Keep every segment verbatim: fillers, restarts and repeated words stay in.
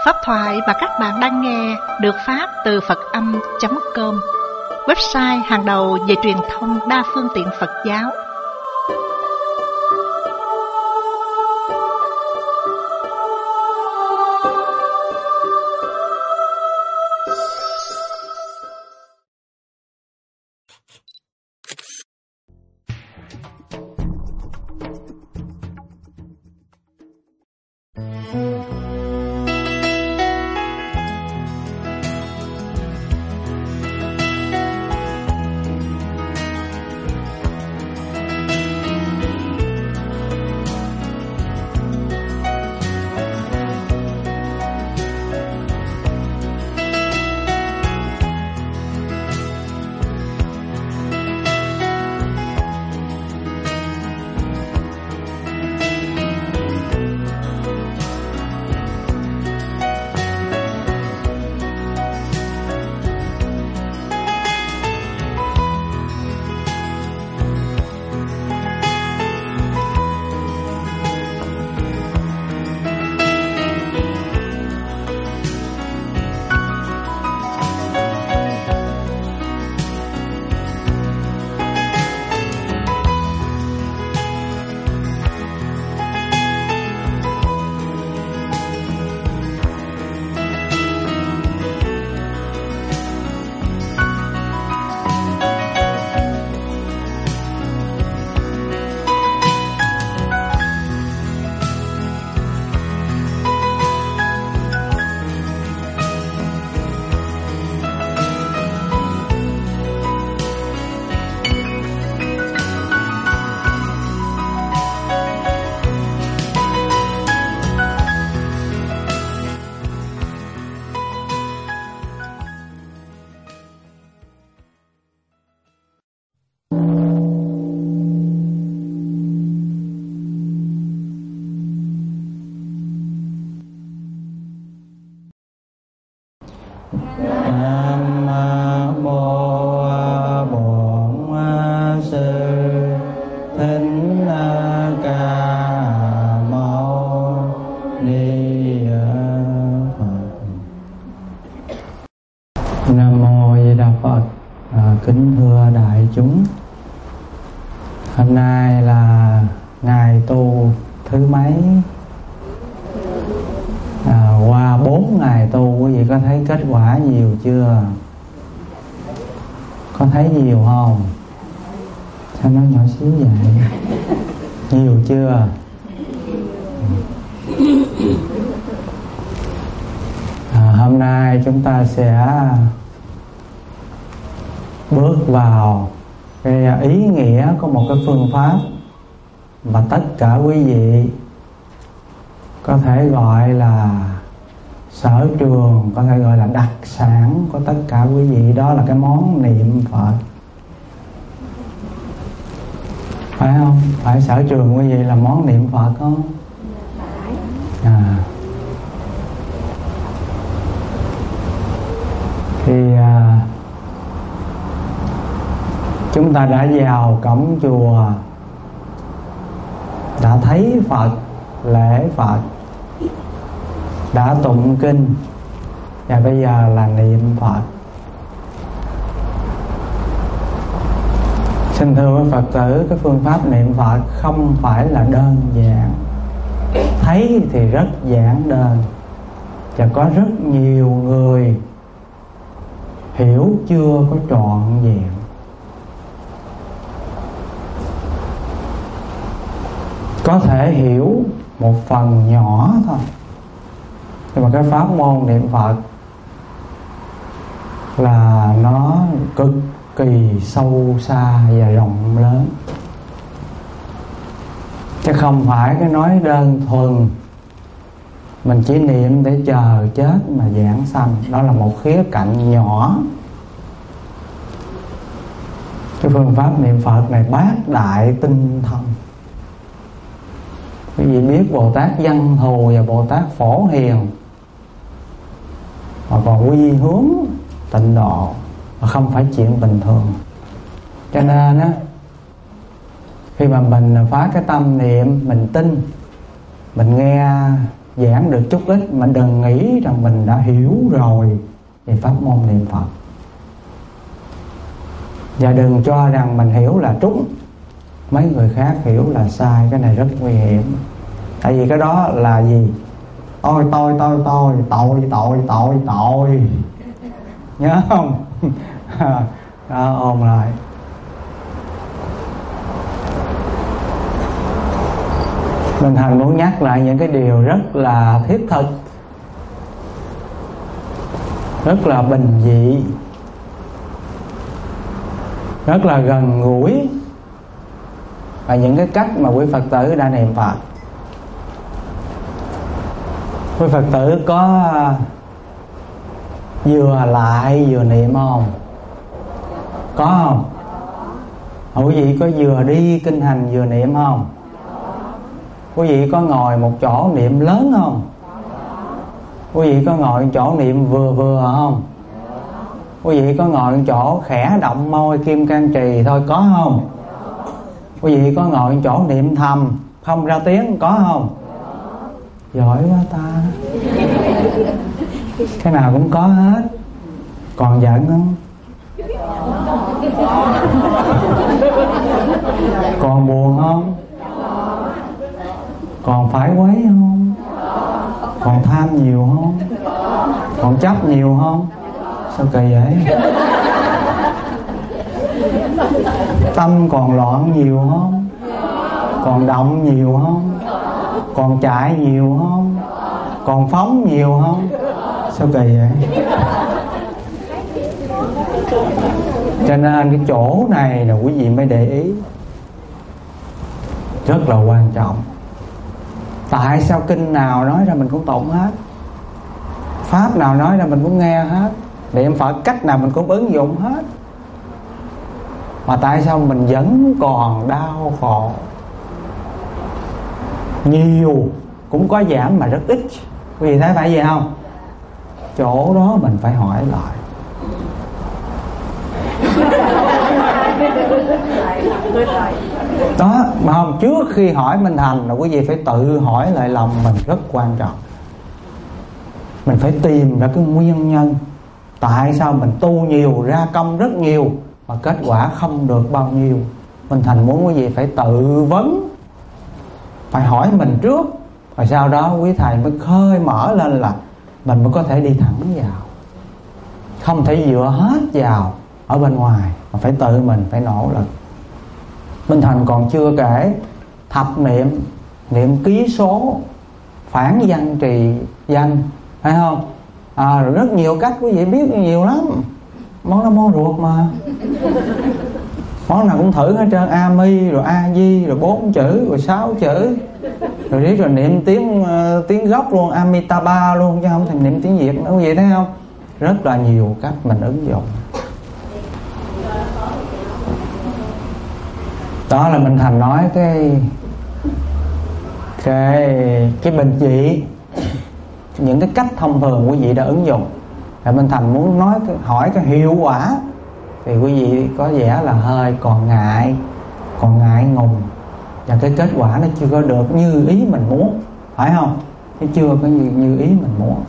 Pháp thoại mà các bạn đang nghe được phát từ Phật Âm chấm com, website hàng đầu về truyền thông đa phương tiện Phật giáo. Kính thưa đại chúng, hôm nay là ngày tu thứ mấy? À, qua bốn ngày tu, quý vị có thấy kết quả nhiều chưa? Có thấy nhiều không? Sao nói nhỏ xíu vậy? Nhiều chưa? À, hôm nay chúng ta sẽ bước vào cái ý nghĩa của một cái phương pháp mà tất cả quý vị có thể gọi là sở trường, có thể gọi là đặc sản của tất cả quý vị, đó là cái món niệm Phật. Phải không? Phải sở trường quý vị là món niệm Phật không? À. Thì à, chúng ta đã vào cổng chùa, đã thấy Phật, lễ Phật, đã tụng kinh, và bây giờ là niệm Phật. Xin thưa với Phật tử, cái phương pháp niệm Phật không phải là đơn giản. Thấy thì rất giản đơn, và có rất nhiều người hiểu chưa có trọn vẹn. Có thể hiểu một phần nhỏ thôi, nhưng mà cái pháp môn niệm Phật là nó cực kỳ sâu xa và rộng lớn, chứ không phải cái nói đơn thuần mình chỉ niệm để chờ chết mà giảng sanh. Đó là một khía cạnh nhỏ. Cái phương pháp niệm Phật này bác đại tinh thần. Quý vị biết Bồ Tát Văn Thù và Bồ Tát Phổ Hiền mà còn quy hướng tịnh độ, mà không phải chuyện bình thường. Cho nên á, khi mà mình phá cái tâm niệm, mình tin, mình nghe giảng được chút ít, mà đừng nghĩ rằng mình đã hiểu rồi về pháp môn niệm Phật. Và đừng cho rằng mình hiểu là trúng, mấy người khác hiểu là sai. Cái này rất nguy hiểm. Tại vì cái đó là gì? Tôi tôi tôi tôi tội tội tội tội nhớ không? Đó, ôm lại. Mình Thành muốn nhắc lại những cái điều rất là thiết thực, rất là bình dị, rất là gần gũi, và những cái cách mà quý Phật tử đã niệm Phật. Quý Phật tử có vừa lại vừa niệm không? Có không? Quý vị có vừa đi kinh hành vừa niệm không? Quý vị có ngồi một chỗ niệm lớn không? Quý vị có ngồi một chỗ niệm vừa vừa không? Quý vị có ngồi một chỗ khẽ động môi kim can trì thôi có không? Quý vị có ngồi một chỗ niệm thầm không ra tiếng có không? Giỏi quá ta. Cái nào cũng có hết. Còn giận không? Còn buồn không? Còn phải quấy không? Còn tham nhiều không? Còn chấp nhiều không? Sao kỳ vậy? Tâm còn loạn nhiều không? Còn động nhiều không? Còn chạy nhiều không? Còn phóng nhiều không? Sao kỳ vậy? Cho nên cái chỗ này là quý vị mới để ý, rất là quan trọng. Tại sao kinh nào nói ra mình cũng tụng hết, pháp nào nói ra mình cũng nghe hết, niệm Phật cách nào mình cũng ứng dụng hết, mà tại sao mình vẫn còn đau khổ? Nhiều cũng có giảm mà rất ít. Quý vị thấy phải vậy không? Chỗ đó mình phải hỏi lại. Đó mà không, trước khi hỏi Minh Thành là quý vị phải tự hỏi lại lòng mình, rất quan trọng. Mình phải tìm ra cái nguyên nhân tại sao mình tu nhiều, ra công rất nhiều mà kết quả không được bao nhiêu. Minh Thành muốn quý vị phải tự vấn, phải hỏi mình trước, rồi sau đó quý thầy mới khơi mở lên là mình mới có thể đi thẳng vào. Không thể dựa hết vào ở bên ngoài, mà phải tự mình phải nỗ lực. Minh Thành còn chưa kể thập niệm, niệm ký số, phản văn trì danh, phải không? À, rồi rất nhiều cách quý vị biết nhiều lắm. Món đó món ruột mà. Món nào cũng thử hết trơn. A mi, rồi A di, rồi bốn chữ, rồi sáu chữ, rồi riết rồi niệm tiếng uh, tiếng gốc luôn, Amitabha luôn, chứ không thành niệm tiếng Việt nữa. Quý vị thấy không? Rất là nhiều cách mình ứng dụng. Đó là Minh Thành nói cái cái cái bình dị, những cái cách thông thường quý vị đã ứng dụng. Và Minh Thành muốn nói hỏi cái hiệu quả thì quý vị có vẻ là hơi còn ngại, còn ngại ngùng, và cái kết quả nó chưa có được như ý mình muốn, phải không? Nó chưa có như, như ý mình muốn.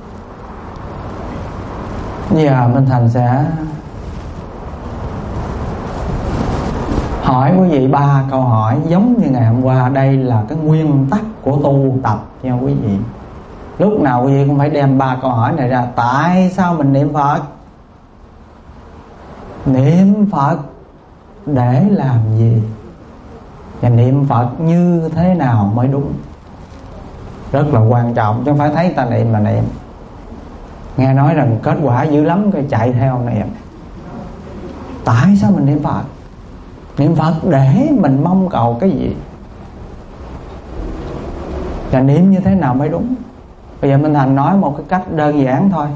Giờ Minh Thành sẽ hỏi quý vị ba câu hỏi giống như ngày hôm qua. Đây là cái nguyên tắc của tu tập nha quý vị. Lúc nào quý vị cũng phải đem ba câu hỏi này ra. Tại sao mình niệm Phật? Niệm Phật để làm gì? Và niệm Phật như thế nào mới đúng? Rất là quan trọng, chứ không phải thấy ta niệm mà niệm. Nghe nói rằng kết quả dữ lắm cái chạy theo niệm. Tại sao mình niệm Phật? Niệm Phật để mình mong cầu cái gì? Và niệm như thế nào mới đúng? Bây giờ Minh Thành nói một cái cách đơn giản thôi.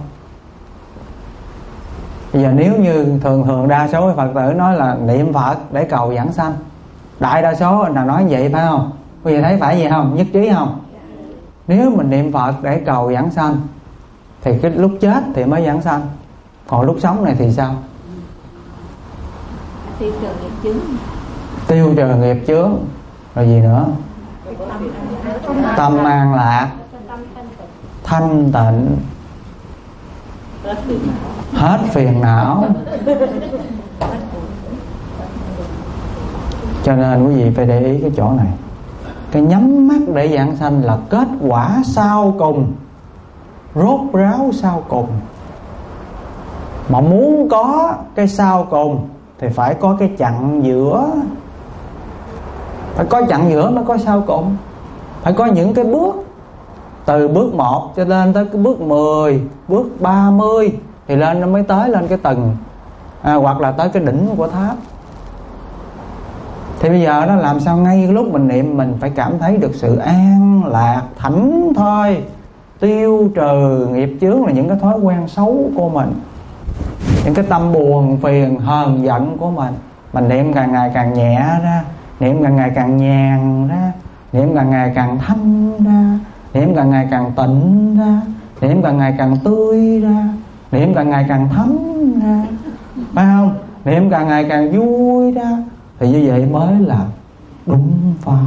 Bây giờ nếu như thường thường đa số Phật tử nói là niệm Phật để cầu vãng sanh, đại đa số là nói vậy phải không? Bây giờ thấy phải vậy không? Nhất trí không? Nếu mình niệm Phật để cầu vãng sanh thì cái lúc chết thì mới vãng sanh, còn lúc sống này thì sao? Tiêu trừ nghiệp chướng. Tiêu trừ nghiệp chướng. Rồi gì nữa? Tâm an lạc. thanh tịnh, hết phiền não. Cho nên quý vị phải để ý cái chỗ này. Cái nhắm mắt để giảng sanh là kết quả sau cùng, rốt ráo sau cùng. Mà muốn có cái sau cùng thì phải có cái chặng giữa. Phải có chặng giữa mới có sau cùng. Phải có những cái bước, từ bước một cho lên tới cái bước mười, bước ba mươi, thì lên nó mới tới lên cái tầng à, hoặc là tới cái đỉnh của tháp. Thì bây giờ đó làm sao ngay lúc mình niệm mình phải cảm thấy được sự an lạc, thảnh thơi, tiêu trừ nghiệp chướng là những cái thói quen xấu của mình, những cái tâm buồn phiền hờn giận của mình. Mình niệm càng ngày càng nhẹ ra, niệm càng ngày càng nhàn ra, niệm càng ngày càng thanh ra, niệm càng ngày càng tịnh ra, niệm càng ngày càng tươi ra, niệm càng ngày càng thấm ra, phải không? Niệm càng ngày càng vui ra. Thì như vậy mới là đúng pháp.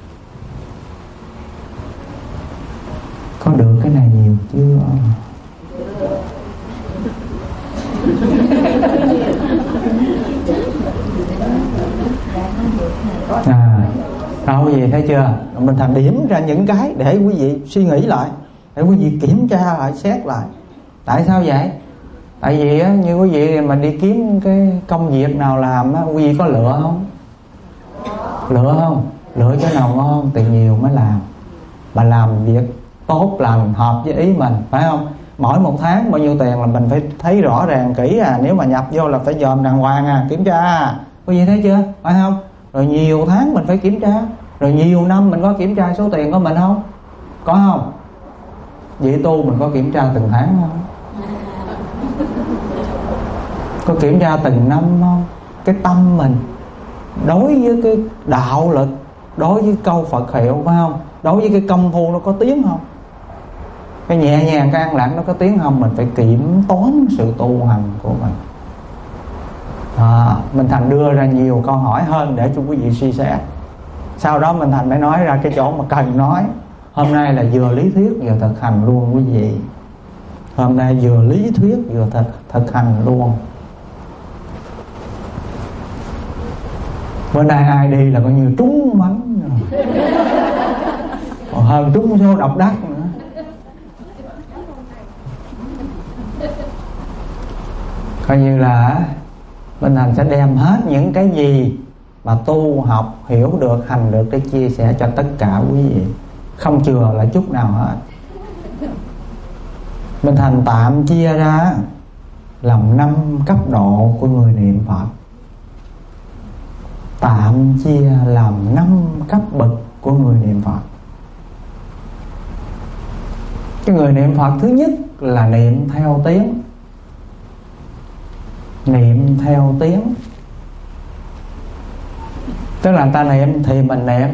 Có được cái này nhiều chưa? À, đâu quý vị thấy chưa? Mình thành điểm ra những cái để quý vị suy nghĩ lại, để quý vị kiểm tra lại, xét lại. Tại sao vậy? Tại vì á, như quý vị mà đi kiếm cái công việc nào làm á, quý vị có lựa không? Lựa không? Lựa chỗ nào ngon, tiền nhiều mới làm. Mà làm việc tốt, làm hợp với ý mình, phải không? Mỗi một tháng bao nhiêu tiền là mình phải thấy rõ ràng kỹ à. Nếu mà nhập vô là phải dòm đàng hoàng à, kiểm tra à. Quý vị thấy chưa? Phải không? Rồi nhiều tháng mình phải kiểm tra. Rồi nhiều năm mình có kiểm tra số tiền của mình không? Có không? Vậy tu mình có kiểm tra từng tháng không? Có kiểm tra từng năm không? Cái tâm mình đối với cái đạo lực, đối với câu Phật hiệu, phải không? Đối với cái công phu nó có tiếng không? Cái nhẹ nhàng, cái an lạc nó có tiếng không? Mình phải kiểm toán sự tu hành của mình. À, mình thành đưa ra nhiều câu hỏi hơn để cho quý vị suy xét. Sau đó mình thành mới nói ra cái chỗ mà cần nói. Hôm nay là vừa lý thuyết vừa thực hành luôn quý vị. Hôm nay vừa lý thuyết vừa thực, thực hành luôn. Bữa nay ai đi là coi như trúng bánh rồi. Còn hơn trúng số độc đắc nữa. Coi như là bên thành sẽ đem hết những cái gì mà tu học hiểu được, hành được để chia sẻ cho tất cả quý vị, không chừa lại chút nào hết. Bên thành tạm chia ra làm năm cấp độ của người niệm Phật. Tạm chia làm năm cấp bậc của người niệm Phật. Cái người niệm Phật thứ nhất là niệm theo tiếng. Niệm theo tiếng tức là người ta niệm thì mình niệm.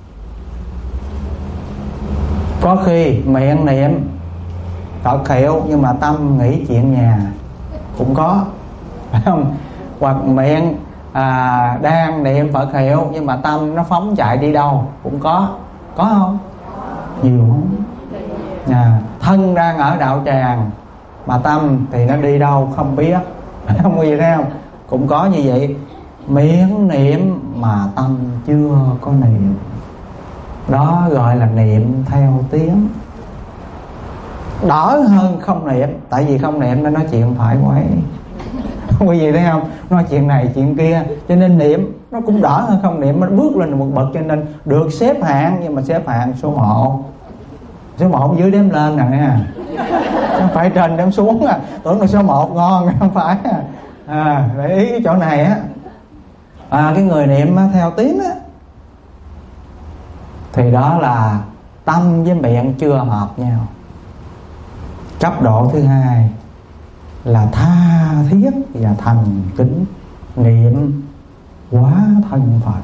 Có khi miệng niệm Phật hiệu nhưng mà tâm nghĩ chuyện nhà cũng có, phải không? Hoặc miệng à, đang niệm Phật hiệu nhưng mà tâm nó phóng chạy đi đâu cũng có. Có không? Nhiều không? À, thân đang ở đạo tràng mà tâm thì nó đi đâu không biết. Không có gì thấy không? Cũng có như vậy. Miệng niệm mà tâm chưa có niệm, đó gọi là niệm theo tiếng. Đỡ hơn không niệm. Tại vì không niệm nó nói chuyện phải quá. Không có gì thấy không? Nói chuyện này chuyện kia. Cho nên niệm nó cũng đỡ hơn không niệm. Nó bước lên một bậc cho nên được xếp hạng. Nhưng mà xếp hạng số một. Số một dưới đếm lên nè nha. Không phải trên đếm xuống à. Tưởng là số một ngon. Không phải à. Để ý cái chỗ này á. À, cái người niệm theo tiếng á thì đó là tâm với miệng chưa hợp nhau. Cấp độ thứ hai là tha thiết và thành kính niệm quá thân Phật.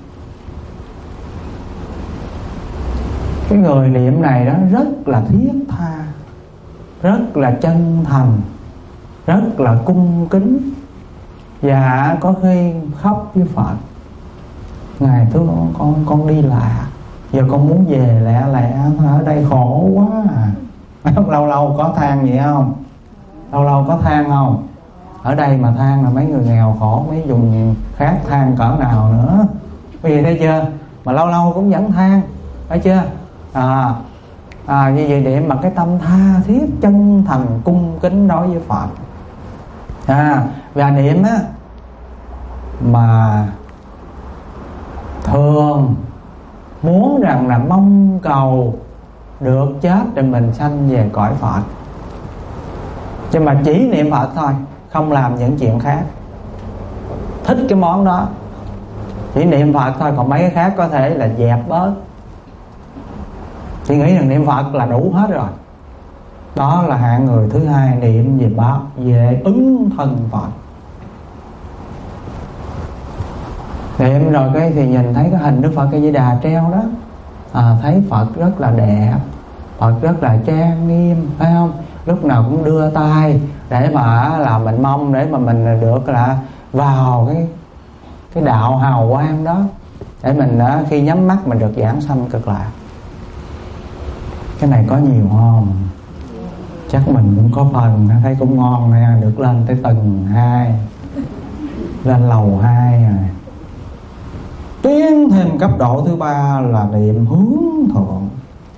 Cái người niệm này đó rất là thiết tha, rất là chân thành, rất là cung kính. Và có khi khóc với Phật: Ngài thưa con, con, con đi lạc, giờ con muốn về lẹ lẹ, ở đây khổ quá à. Lâu lâu có than vậy không? Lâu lâu có than không? Ở đây mà than là mấy người nghèo khổ, mấy vùng khác than cỡ nào nữa. Quý vị thấy chưa? Mà lâu lâu cũng vẫn than, thấy chưa? À, à như vậy để mà cái tâm tha thiết chân thành cung kính đối với Phật. À, và niệm á mà thường muốn rằng là mong cầu được chết để mình sanh về cõi Phật, chứ mà chỉ niệm Phật thôi, không làm những chuyện khác. Thích cái món đó, chỉ niệm Phật thôi, còn mấy cái khác có thể là dẹp bớt. Chỉ nghĩ rằng niệm Phật là đủ hết rồi. Đó là hạng người thứ hai, niệm về báo về ứng thân Phật. Niệm rồi cái thì nhìn thấy cái hình Đức Phật A Di Đà treo đó, à, thấy Phật rất là đẹp, Phật rất là trang nghiêm, phải không? Lúc nào cũng đưa tay để mà là mình mong để mà mình được là vào cái cái đạo hào quang đó, để mình khi nhắm mắt mình được giảng sanh cực lạc. Cái này có nhiều không? Chắc mình cũng có phần, thấy cũng ngon nha, được lên tới tầng hai, lên lầu hai rồi. Tiến thêm cấp độ thứ ba là niệm hướng thượng,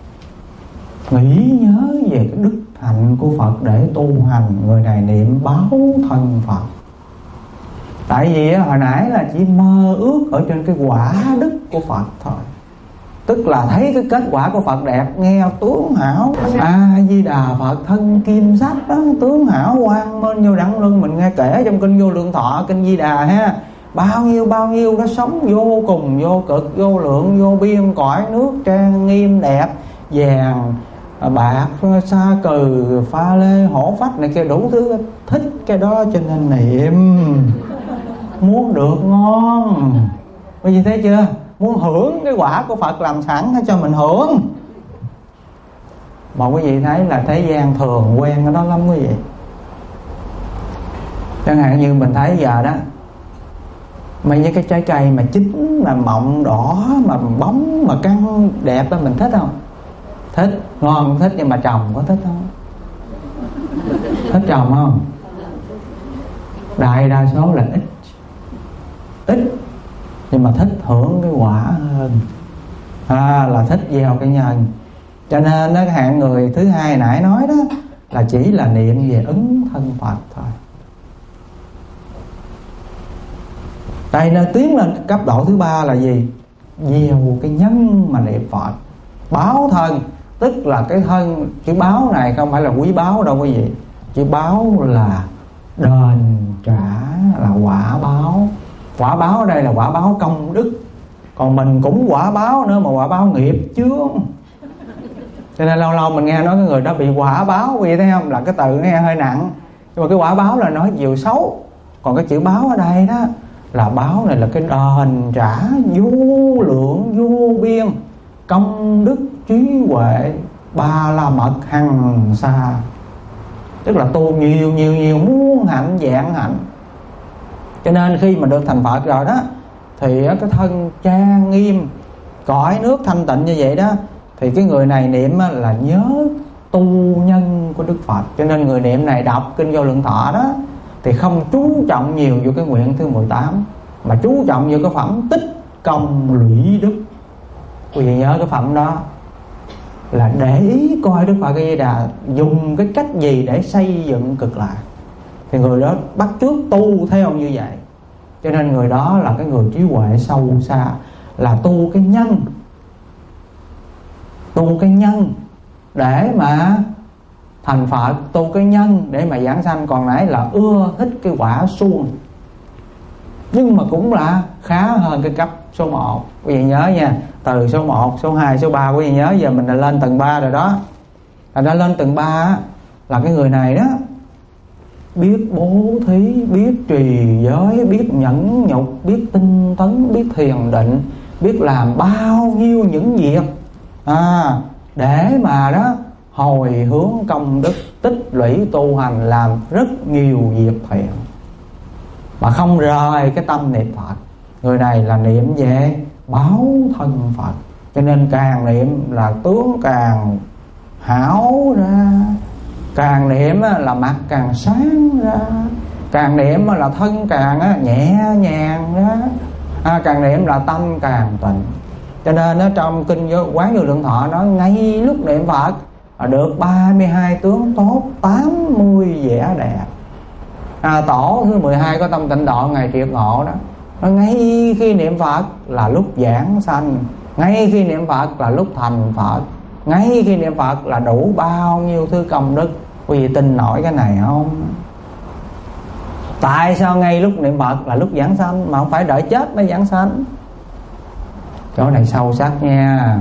nghĩ nhớ về cái đức hạnh của Phật để tu hành. Người này niệm báo thân Phật. Tại vì hồi nãy là chỉ mơ ước ở trên cái quả đức của Phật thôi, tức là thấy cái kết quả của Phật đẹp, nghe tướng hảo A Di Đà Phật thân kim sắc đó, tướng hảo quang mênh vô đẳng luân. Mình nghe kể trong kinh Vô Lượng Thọ, kinh Di Đà ha, bao nhiêu bao nhiêu nó sống vô cùng, vô cực, vô lượng, vô biên, cõi nước trang nghiêm đẹp, vàng bạc sa cừ pha lê hổ phách này kia đủ thứ. Thích cái đó cho nên niệm, muốn được ngon. Quý vị thấy chưa? Muốn hưởng cái quả của Phật làm sẵnให้cho mình hưởng. Mà quý vị thấy là thế gian thường quen cái đó lắm quý vị. Chẳng hạn như mình thấy giờ đó, mấy cái trái cây mà chín, mà mọng đỏ, mà bóng, mà căng đẹp đó, mình thích không? Thích, ngon thích, nhưng mà trồng có thích không? Thích trồng không? Đại đa số là ít, ít, nhưng mà thích hưởng cái quả hơn, à, là thích gieo cái nhân. Cho nên cái hạng người thứ hai nãy nói đó là chỉ là niệm về ứng thân Phật thôi. Đây nó tiến lên cấp độ thứ ba là gì? Gieo cái nhân mà niệm Phật. Báo thân, tức là cái thân, chữ báo này không phải là quý báu đâu quý vị. Chữ báo là đền trả, là quả báo. Quả báo ở đây là quả báo công đức. Còn mình cũng quả báo nữa, mà quả báo nghiệp chướng. Cho nên lâu lâu mình nghe nói cái người đó bị quả báo, quý vị thấy không? Là cái từ nghe hơi nặng, nhưng mà cái quả báo là nói chiều xấu. Còn cái chữ báo ở đây đó là báo này là cái đền trả vô lượng vô biên công đức trí huệ ba la mật hằng xa. Tức là tu nhiều nhiều nhiều muôn hạnh vạn hạnh. Cho nên khi mà được thành Phật rồi đó, thì cái thân trang nghiêm, cõi nước thanh tịnh như vậy đó, thì cái người này niệm là nhớ tu nhân của Đức Phật. Cho nên người niệm này đọc kinh Vô Lượng Thọ đó thì không chú trọng nhiều vô cái nguyện thứ mười tám, mà chú trọng vô cái phẩm tích công lũy đức. Quý vị nhớ cái phẩm đó là để ý coi Đức Phật A Di Đà dùng cái cách gì để xây dựng cực lạc, thì người đó bắt chước tu theo như vậy. Cho nên người đó là cái người trí huệ sâu xa, là tu cái nhân, tu cái nhân để mà thành Phật, tu cái nhân để mà giảng sanh. Còn nãy là ưa thích cái quả suông, nhưng mà cũng là khá hơn cái cấp số một. Quý vị nhớ nha, từ số một, số hai, số ba, quý vị nhớ giờ mình đã lên tầng ba rồi đó. Thành ra lên tầng ba là cái người này đó biết bố thí, biết trì giới, biết nhẫn nhục, biết tinh tấn, biết thiền định, biết làm bao nhiêu những việc à, để mà đó hồi hướng công đức, tích lũy tu hành, làm rất nhiều việc thiện mà không rời cái tâm niệm Phật. Người này là niệm về báo thân Phật. Cho nên càng niệm là tướng càng hảo ra. Càng niệm là mặt càng sáng ra, càng niệm là thân càng nhẹ nhàng ra, à, càng niệm là tâm càng tịnh. Cho nên ở trong kinh Quán Vô Lượng Thọ nói ngay lúc niệm Phật được ba mươi hai tướng tốt, tám mươi vẻ đẹp. à, Tổ thứ mười hai có tâm tịnh độ ngày triệt ngộ đó, nó ngay khi niệm Phật là lúc giảng sanh, ngay khi niệm Phật là lúc thành Phật, ngay khi niệm Phật là đủ bao nhiêu thứ công đức. Quý vị tin nổi cái này không? Tại sao ngay lúc niệm Phật là lúc giảng sanh mà không phải đợi chết mới giảng sanh? Chỗ này sâu sắc nha.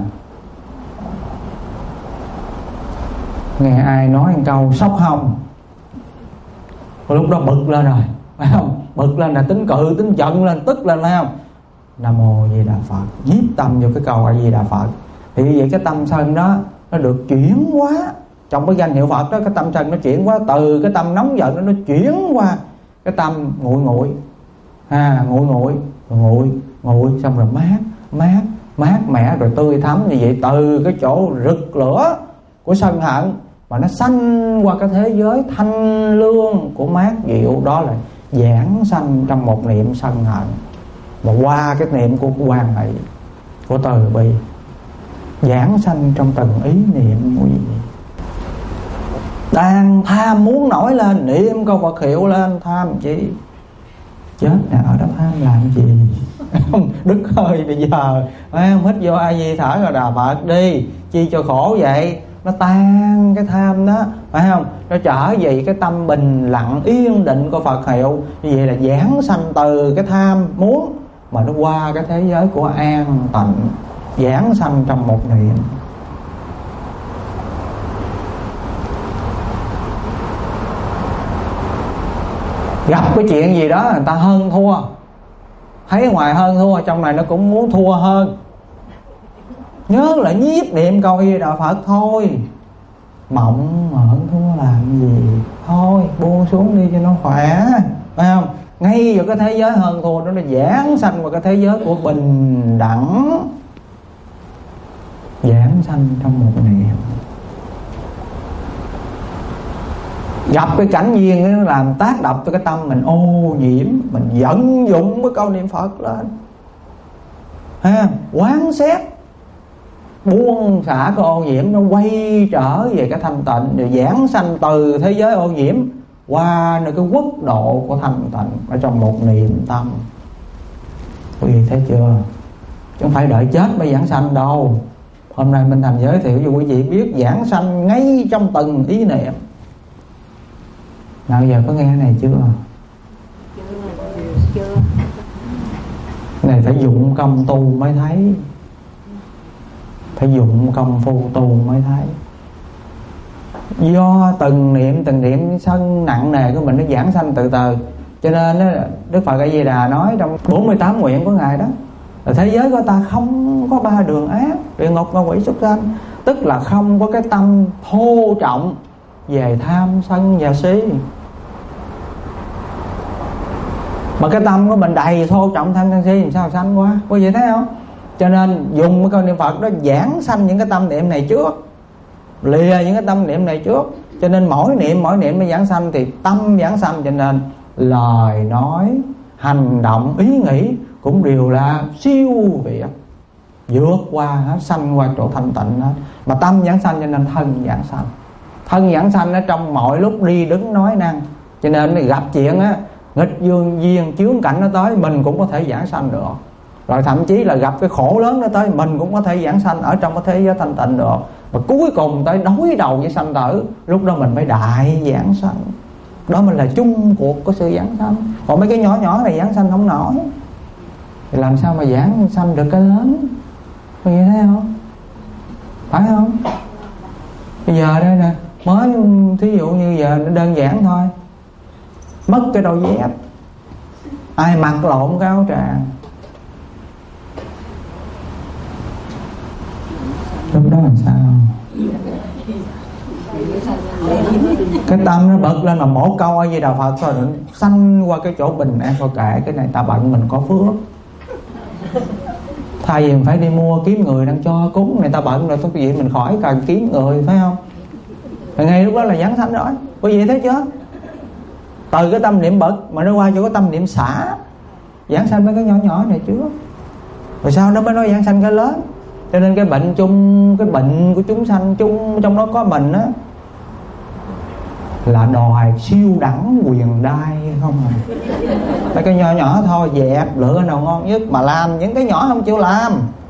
Nghe ai nói một câu sốc hông, lúc đó bực lên rồi, phải không? Bực lên là tính cự, tính giận lên, tức lên, phải không? Nam Mô A Di Đà Phật, nhiếp tâm vô cái câu A Di Đà Phật. Thì như vậy cái tâm sân đó nó được chuyển hóa. Trong cái danh hiệu Phật đó, cái tâm sân nó chuyển hóa, từ cái tâm nóng giận đó, nó chuyển qua cái tâm nguội nguội, à, nguội nguội, nguội nguội, xong rồi mát mát mát mẻ, rồi tươi thắm. Như vậy từ cái chỗ rực lửa của sân hận mà nó sanh qua cái thế giới thanh lương của mát dịu, đó là giảng sanh trong một niệm sân hận. Mà qua cái niệm của quan hệ, của từ bi, giảng sanh trong từng ý niệm. Quý vị đang tham muốn nổi lên, niệm câu Phật hiệu lên, tham chi? Chết nè, ở đó tham làm gì? Đức ơi, bây giờ em hít vô A Di thở rồi Đà Phật đi, chi cho khổ vậy? Nó tan cái tham đó, phải không? Nó trở về cái tâm bình lặng yên định của Phật hiệu. Như vậy là giảng sanh từ cái tham muốn mà nó qua cái thế giới của an tịnh, giảng sanh trong một niệm. Gặp cái chuyện gì đó người ta hơn thua, thấy ngoài hơn thua, trong này nó cũng muốn thua hơn, nhớ là nhiếp niệm câu A Di Đà Phật thôi. Mộng mà hơn thua làm gì? Thôi buông xuống đi cho nó khỏe, phải không? Ngay vào cái thế giới hơn thua đó, nó giảng sanh vào cái thế giới của bình đẳng, giảng sanh trong một niệm. Gặp cái cảnh duyên nó làm tác động tới cái tâm mình ô nhiễm, mình vận dụng cái câu niệm Phật lên, ha, quán xét, buông xả cái ô nhiễm, nó quay trở về cái thanh tịnh, rồi giảng sanh từ thế giới ô nhiễm qua nơi cái quốc độ của thanh tịnh ở trong một niệm tâm. Quý vị thấy chưa? Chứ không phải đợi chết mới giảng sanh đâu. Hôm nay Minh Thành giới thiệu cho quý vị biết giảng sanh ngay trong từng ý niệm. Nào giờ có nghe cái này chưa? Chưa. Này phải dụng công tu mới thấy, phải dụng công phu tu mới thấy. Do từng niệm từng niệm sân nặng nề của mình nó giảng sanh từ từ. Cho nên đó, Đức Phật A Di Đà nói trong bốn mươi tám nguyện của Ngài đó là thế giới của ta không có ba đường ác, địa ngục ngạ quỷ súc sanh. Tức là không có cái tâm thô trọng về tham sân và si. Mà cái tâm của mình đầy thô trọng tham sân si làm sao sanh qua? Quý vị thấy không? Cho nên dùng cái câu niệm Phật đó giảng sanh những cái tâm niệm này trước, lìa những cái tâm niệm này trước. Cho nên mỗi niệm mỗi niệm mới giảng sanh thì tâm giảng sanh. Cho nên lời nói, hành động, ý nghĩ cũng đều là siêu việt, vượt qua hết, sanh qua chỗ thanh tịnh hết. Mà tâm giảng sanh cho nên thân giảng sanh. Thân giảng sanh ở trong mọi lúc đi đứng nói năng. Cho nên gặp chuyện á, nghịch dương duyên chướng cảnh nó tới, mình cũng có thể giảng sanh được. Rồi thậm chí là gặp cái khổ lớn nó tới, mình cũng có thể giảng sanh ở trong cái thế giới thanh tịnh được. Mà cuối cùng tới đối đầu với sanh tử, lúc đó mình mới đại giảng sanh. Đó mình là chung cuộc của sự giảng sanh. Còn mấy cái nhỏ nhỏ này giảng sanh không nổi, thì làm sao mà giảng sanh được cái lớn? Có nghe thấy không? Phải không? Bây giờ đây nè, mới thí dụ như giờ nó đơn giản thôi, mất cái đôi dép, ai mặc lộn cái áo tràng, lúc đó làm sao? Cái tâm nó bật lên mà mỗi câu A Di Đà Phật thôi, sanh qua cái chỗ bình an. Thôi kệ, cái này ta bận, mình có phước. Thay vì mình phải đi mua kiếm người đang cho cúng, này ta bận rồi, thôi cái gì mình khỏi cần kiếm người, phải không? ngay lúc đó là giảng sanh rồi. Quý vị thấy chưa? Từ cái tâm niệm bậc mà nó qua chỗ cái tâm niệm xả, giảng sanh mấy cái nhỏ nhỏ này trước, rồi sau đó mới nói giảng sanh cái lớn. Cho nên cái bệnh chung, cái bệnh của chúng sanh chung trong đó có mình á, là đòi siêu đẳng quyền đai không à. Mấy cái nhỏ nhỏ thôi dẹp, lựa cái nào ngon nhất mà làm, những cái nhỏ không chịu làm.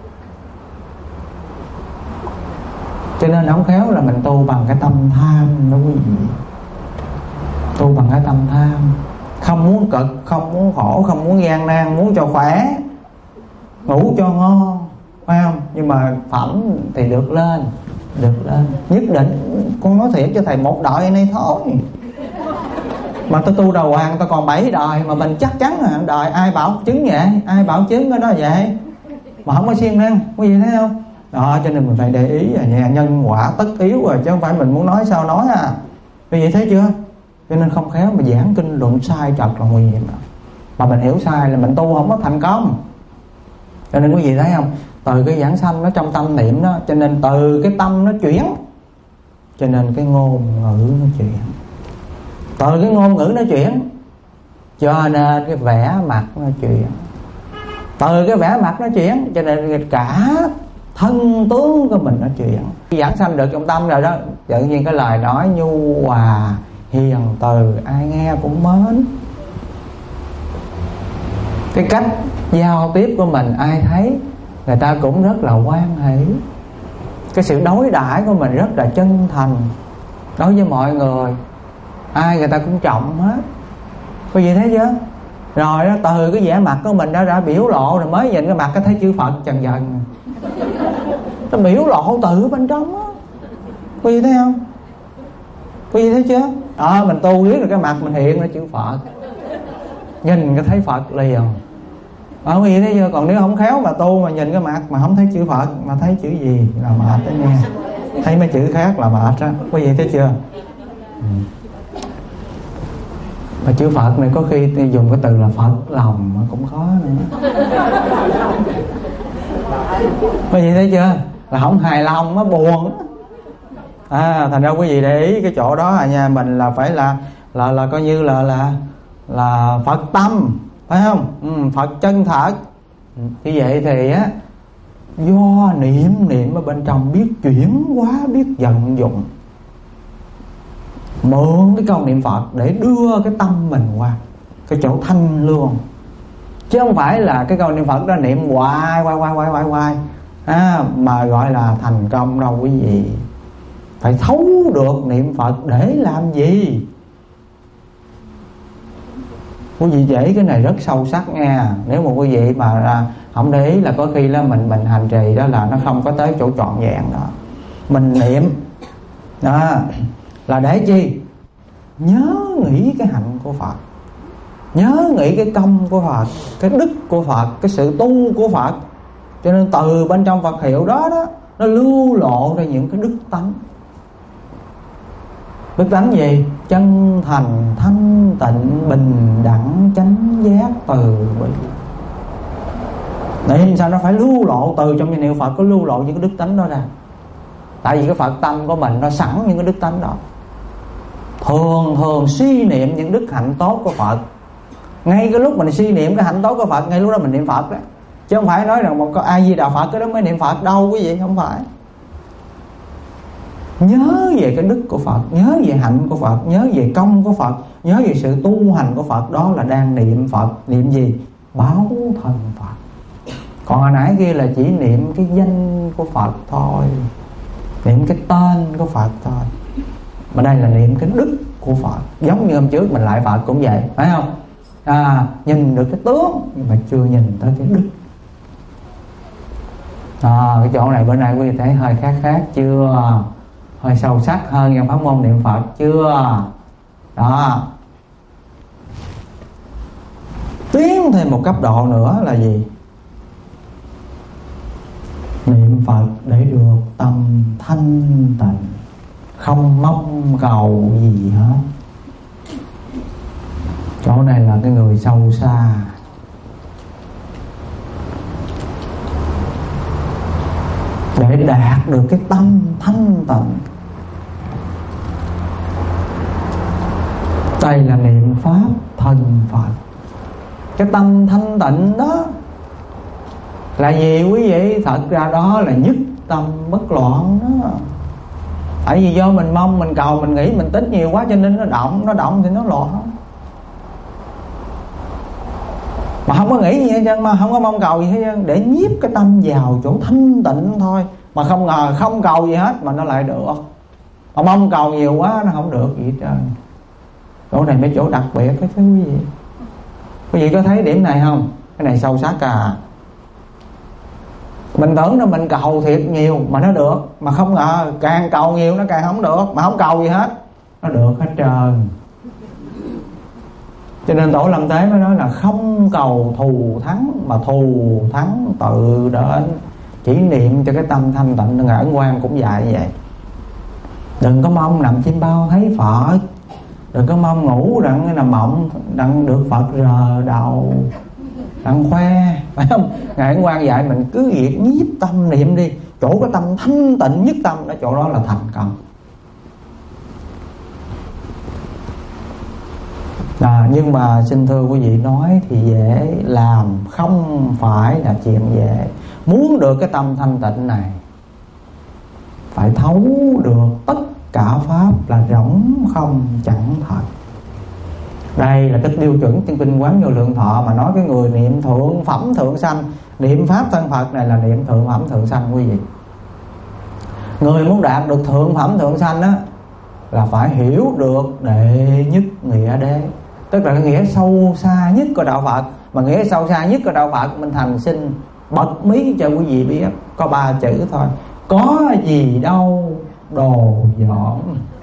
Cho nên không khéo là mình tu bằng cái tâm tham đó quý vị. Tu bằng cái tâm tham, không muốn cực, không muốn khổ, không muốn gian nan, muốn cho khỏe, ngủ cho ngon, phải không? Nhưng mà phẩm thì được lên, được lên. Nhất định, con nói thiệt cho thầy, một đời này thôi. Mà tôi tu đầu hàng tôi còn bảy đời, mà mình chắc chắn là đời. Ai bảo chứng vậy? Ai bảo chứng cái đó vậy? Mà không có siêng năng, quý vị thấy không? Đó, cho nên mình phải để ý là nhà nhân quả tất yếu rồi, chứ không phải mình muốn nói sao nói à. Quý vị thấy chưa? Cho nên không khéo mà giảng kinh luận sai trật là nguy hiểm đó. Mà mình hiểu sai là mình tu không có thành công. Cho nên quý vị thấy không? Từ cái giảng sanh nó trong tâm niệm đó, cho nên từ cái tâm nó chuyển, cho nên cái ngôn ngữ nó chuyển. Từ cái ngôn ngữ nó chuyển, cho nên cái vẻ mặt nó chuyển. Từ cái vẻ mặt nó chuyển, cho nên cả thân tướng của mình nó chuyển. Khi giảng sanh được trong tâm rồi đó, tự nhiên cái lời nói nhu hòa, hiền từ, ai nghe cũng mến. Cái cách giao tiếp của mình ai thấy người ta cũng rất là hoan hỷ. Cái sự đối đãi của mình rất là chân thành đối với mọi người, ai người ta cũng trọng hết. Có gì thấy chưa? Rồi đó, từ cái vẻ mặt của mình đã đã biểu lộ, rồi mới nhìn cái mặt cái thấy chư Phật trần dần. Nó biểu lộ từ bên trong á. Có gì thấy không? Có gì thấy chưa? Ờ, mình tu biết rồi cái mặt mình hiện ra chữ Phật, nhìn cái thấy Phật liền. Ờ, có gì thấy chưa? Còn nếu không khéo mà tu mà nhìn cái mặt mà không thấy chữ Phật, mà thấy chữ gì là mệt đó nha. Thấy mấy chữ khác là mệt á. Có gì thấy chưa? Ừ. Mà chữ Phật này có khi dùng cái từ là Phật lòng mà cũng khó nữa. Có gì thấy chưa? Là không hài lòng, nó buồn. À, thành ra quý vị để ý cái chỗ đó à nha, mình là phải là là là coi như là là là Phật tâm, phải không? Ừ, Phật chân thật. Như vậy thì á, do niệm niệm ở bên trong biết chuyển hóa, biết vận dụng, mượn cái câu niệm Phật để đưa cái tâm mình qua cái chỗ thanh lương, chứ không phải là cái câu niệm Phật đó niệm hoài hoài hoài hoài hoài hoài à, mà gọi là thành công đâu quý vị. Phải thấu được niệm Phật để làm gì. Quý vị dễ cái này rất sâu sắc nha. Nếu mà quý vị mà không để ý là có khi là mình mình hành trì đó là nó không có tới chỗ trọn vẹn đó. Mình niệm đó là để chi? Nhớ nghĩ cái hạnh của Phật, nhớ nghĩ cái công của Phật, cái đức của Phật, cái sự tu của Phật. Cho nên từ bên trong Phật hiệu đó đó, nó lưu lộ ra những cái đức tánh. Đức tánh gì? Chân thành, thanh tịnh, bình đẳng, chánh giác, từ bi. Niệm sao nó phải lưu lộ, từ trong niệm Phật có lưu lộ những cái đức tánh đó ra. Tại vì cái Phật tâm của mình nó sẵn những cái đức tánh đó. Thường thường suy niệm những đức hạnh tốt của Phật. Ngay cái lúc mình suy niệm cái hạnh tốt của Phật, ngay lúc đó mình niệm Phật đó. Chứ không phải nói rằng một có A Di Đà Phật cái đó mới niệm Phật đâu quý vị, không phải. Nhớ về cái đức của Phật, nhớ về hạnh của Phật, nhớ về công của Phật, nhớ về sự tu hành của Phật, đó là đang niệm Phật. Niệm gì? Báo thân Phật. Còn hồi nãy kia là chỉ niệm cái danh của Phật thôi, niệm cái tên của Phật thôi. Mà đây là niệm cái đức của Phật. Giống như hôm trước mình lại Phật cũng vậy, phải không? À, nhìn được cái tướng nhưng mà chưa nhìn tới cái đức. À, cái chỗ này bữa nay quý vị thấy hơi khác khác chưa? Hơi sâu sắc hơn trong pháp môn niệm Phật chưa? Đó. Tiến thêm một cấp độ nữa là gì? Niệm Phật để được tâm thanh tịnh, không mong cầu gì hết. Chỗ này là cái người sâu xa. Để đạt được cái tâm thanh tịnh, Đây là niệm pháp thân Phật. Cái tâm thanh tịnh đó là gì quý vị? Thật ra đó là nhất tâm bất loạn đó. Tại vì do mình mong, mình cầu, mình nghĩ, mình tính nhiều quá cho nên nó động. Nó động thì nó loạn. Mà không có nghĩ gì hết trơn, mà không có mong cầu gì hết trơn, để nhiếp cái tâm vào chỗ thanh tịnh thôi. Mà không ngờ không cầu gì hết mà nó lại được. Mà mong cầu nhiều quá nó không được gì hết trơn. Chỗ này mấy chỗ đặc biệt đó chứ quý vị. Quý vị có thấy điểm này không? Cái này sâu sắc à. Mình tưởng là mình cầu thiệt nhiều mà nó được. Mà không ngờ càng cầu nhiều nó càng không được. Mà không cầu gì hết nó được hết trơn. Cho nên Tổ Lâm Tế mới nói là không cầu thù thắng, mà thù thắng tự đến. Chỉ niệm cho cái tâm thanh tịnh. Ngài Ấn Quang cũng dạy như vậy. Đừng có mong nằm chim bao thấy Phật. Đừng có mong ngủ đặng nằm mộng đặng được Phật rờ đầu, đặng khoe, phải không? Ngài Ấn Quang dạy mình cứ việc nhiếp tâm niệm đi. Chỗ cái tâm thanh tịnh nhất tâm ở chỗ đó là thành công. À, nhưng mà xin thưa quý vị, nói thì dễ, làm không phải là chuyện dễ. Muốn được cái tâm thanh tịnh này phải thấu được tất cả pháp là rỗng không chẳng thật. Đây là cái tiêu chuẩn trong kinh Quán Vô Lượng Thọ mà nói cái người niệm thượng phẩm thượng sanh, niệm pháp thân Phật này là niệm thượng phẩm thượng sanh quý vị. Người muốn đạt được thượng phẩm thượng sanh á là phải hiểu được đệ nhất nghĩa đế, tức là cái nghĩa sâu xa nhất của đạo Phật. Mà nghĩa sâu xa nhất của đạo Phật mình thành xin bật mí cho quý vị biết, có ba chữ thôi: có gì đâu đồ dọn.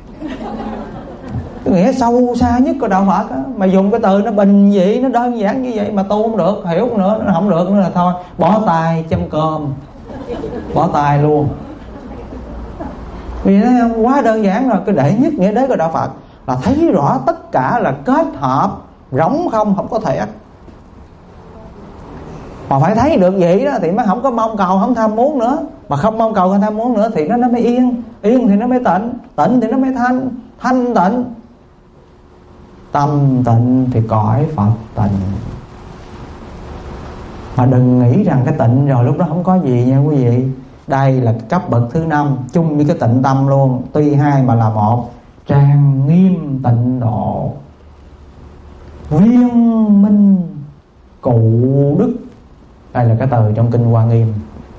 Cái nghĩa sâu xa nhất của đạo Phật á, mà dùng cái từ nó bình dị, nó đơn giản như vậy mà tu không được, hiểu không nữa, nó không được nữa là thôi bỏ tay châm cơm, bỏ tay luôn. Vì thấy không, quá đơn giản rồi. Cái đệ nhất nghĩa đế của đạo Phật là thấy rõ tất cả là kết hợp, rỗng không, không có thiệt. Mà phải thấy được vậy đó thì mới không có mong cầu, không tham muốn nữa. Mà không mong cầu, không tham muốn nữa thì nó nó mới yên. Yên thì nó mới tịnh, tịnh thì nó mới thanh, thanh tịnh. Tâm tịnh thì cõi Phật tịnh. Mà đừng nghĩ rằng cái tịnh rồi lúc đó không có gì nha quý vị. Đây là cấp bậc thứ năm, chung với cái tịnh tâm luôn. Tuy hai mà là một. Trang nghiêm tịnh độ, viên minh cụ đức. Đây là cái từ trong kinh Hoa Nghiêm.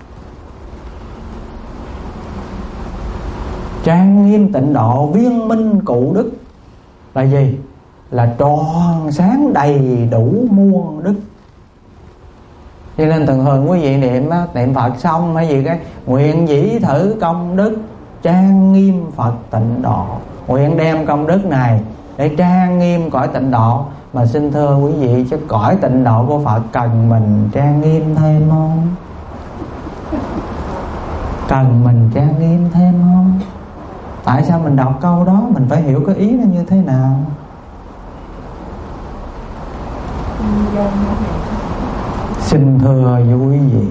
Trang nghiêm tịnh độ, viên minh cụ đức là gì? Là tròn sáng đầy đủ muôn đức. Cho nên thường thường quý vị niệm niệm Phật xong hay gì cái nguyện dĩ thử công đức trang nghiêm Phật tịnh độ. Nguyện đem công đức này để trang nghiêm cõi tịnh độ. Mà xin thưa quý vị, chứ cõi tịnh độ của Phật cần mình trang nghiêm thêm không? Cần mình trang nghiêm thêm không? Tại sao mình đọc câu đó mình phải hiểu cái ý nó như thế nào? Xin thưa với quý vị,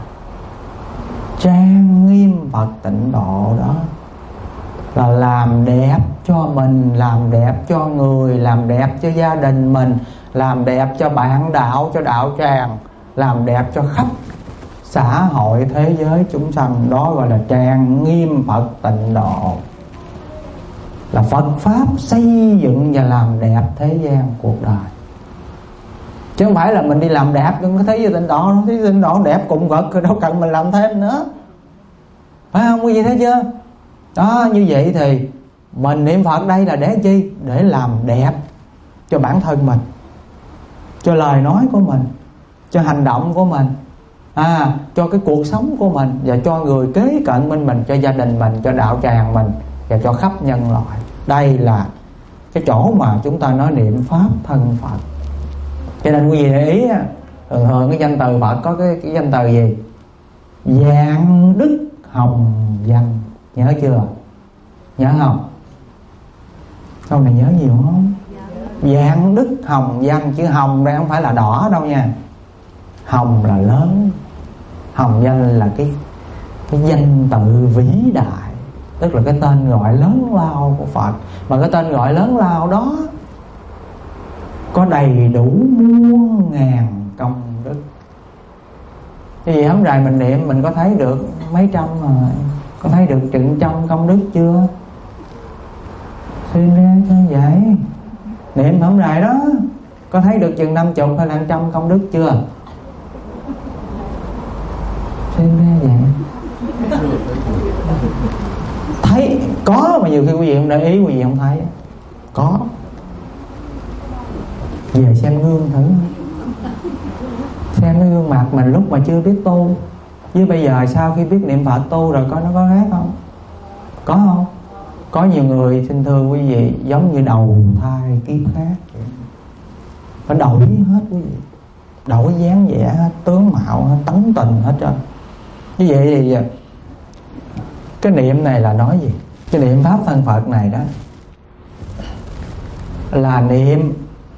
trang nghiêm Phật tịnh độ đó là làm đẹp cho mình, làm đẹp cho người, làm đẹp cho gia đình mình, làm đẹp cho bạn đạo, cho đạo tràng, làm đẹp cho khắp xã hội thế giới chúng sanh. Đó gọi là trang nghiêm Phật tịnh độ. Là Phật Pháp xây dựng và làm đẹp thế gian cuộc đời. Chứ không phải là mình đi làm đẹp đừng có thấy với tịnh độ. Thấy tịnh độ đẹp cùng Phật rồi đâu cần mình làm thêm nữa, phải không quý vị thấy chưa? Đó, như vậy thì mình niệm Phật đây là để chi? Để làm đẹp cho bản thân mình, cho lời nói của mình, cho hành động của mình, à, cho cái cuộc sống của mình, và cho người kế cận bên mình, cho gia đình mình, cho đạo tràng mình, và cho khắp nhân loại. Đây là cái chỗ mà chúng ta nói niệm Pháp thân Phật. Cho nên quý vị để ý, thường thường cái danh từ Phật có cái, cái danh từ gì? Dạng đức hồng danh. Nhớ chưa? Nhớ không? Câu này nhớ nhiều không? Dạng đức hồng danh. Chứ hồng đây không phải là đỏ đâu nha. Hồng là lớn, hồng danh là cái, cái danh tự vĩ đại, tức là cái tên gọi lớn lao của Phật. Mà cái tên gọi lớn lao đó có đầy đủ muôn ngàn công đức. Cái gì hổng rày mình niệm mình có thấy được mấy trăm rồi, có thấy được chừng trăm công đức chưa? Suy ra cho vậy. Niệm hổng rày đó, có thấy được chừng năm chục hay là trăm công đức chưa? Suy ra vậy. Thấy có mà nhiều khi quý vị không để ý, quý vị không thấy. Có. Về xem gương thử, xem cái gương mặt mình lúc mà chưa biết tu với bây giờ sau khi biết niệm Phật tu rồi coi nó có khác không? Có không? Có nhiều người xin thưa quý vị giống như đầu thai kiếp khác, phải đổi hết quý vị, đổi dáng vẻ hết, tướng mạo hết, tánh tình hết trơn. Như vậy thì cái niệm này là nói gì? Cái niệm pháp thân Phật này đó là niệm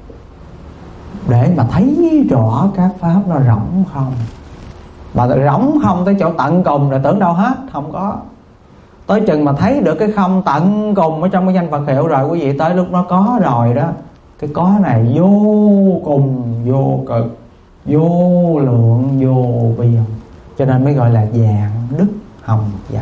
để mà thấy rõ các pháp nó rỗng không. Mà rỗng không tới chỗ tận cùng là tưởng đâu hết, không có. Tới chừng mà thấy được cái không tận cùng ở trong cái danh Phật hiệu rồi, quý vị tới lúc nó có rồi đó. Cái có này vô cùng, vô cực, vô lượng, vô biên, cho nên mới gọi là dạng đức hồng danh.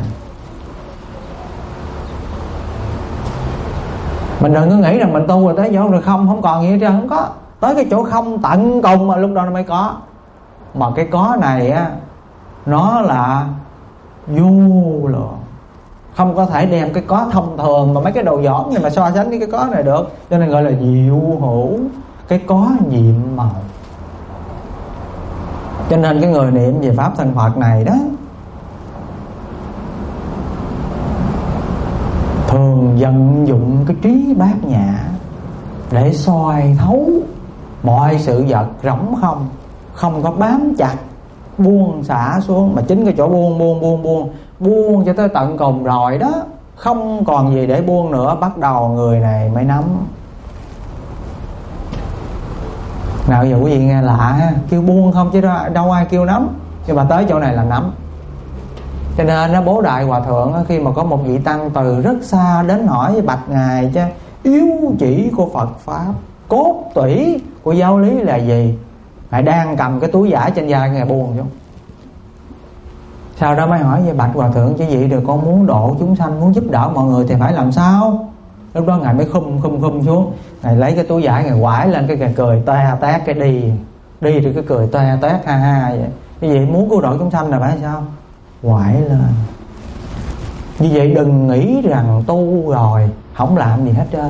Mình đừng có nghĩ rằng mình tu rồi tới chỗ rồi không, không còn gì hết trơn, không có. Tới cái chỗ không tận cùng mà lúc đó nó mới có. Mà cái có này á, nó là vô lượng, không có thể đem cái có thông thường mà mấy cái đồ dỏm này mà so sánh với cái có này được. Cho nên gọi là diệu hữu, cái có nhiệm màu. Cho nên cái người niệm về pháp thân Phật này đó thường vận dụng cái trí bát nhã để soi thấu mọi sự vật rỗng không, không có bám chặt, buông xả xuống. Mà chính cái chỗ buông buông buông buông buông cho tới tận cùng rồi đó, không còn gì để buông nữa, bắt đầu người này mới nắm. Nào giờ quý vị nghe lạ ha, kêu buông không chứ đâu ai kêu nắm, nhưng mà tới chỗ này là nắm. Cho nên nó Bố Đại Hòa Thượng khi mà có một vị tăng từ rất xa đến hỏi với bạch ngài chứ yếu chỉ của Phật pháp, cốt tủy của giáo lý là gì? Ngài đang cầm cái túi vải trên vai, ngài buông xuống. Sau đó mới hỏi với bạch Hòa Thượng chứ vậy rồi con muốn độ chúng sanh, muốn giúp đỡ mọi người thì phải làm sao? Lúc đó ngài mới khum khum khum xuống, ngài lấy cái túi vải ngài quải lên, cái ngài cười toe tét cái đi đi rồi cái cười toe tét ha ha vậy. Như vậy muốn cứu độ chúng sanh là phải sao? Quải lên. Như vậy đừng nghĩ rằng tu rồi không làm gì hết trơn.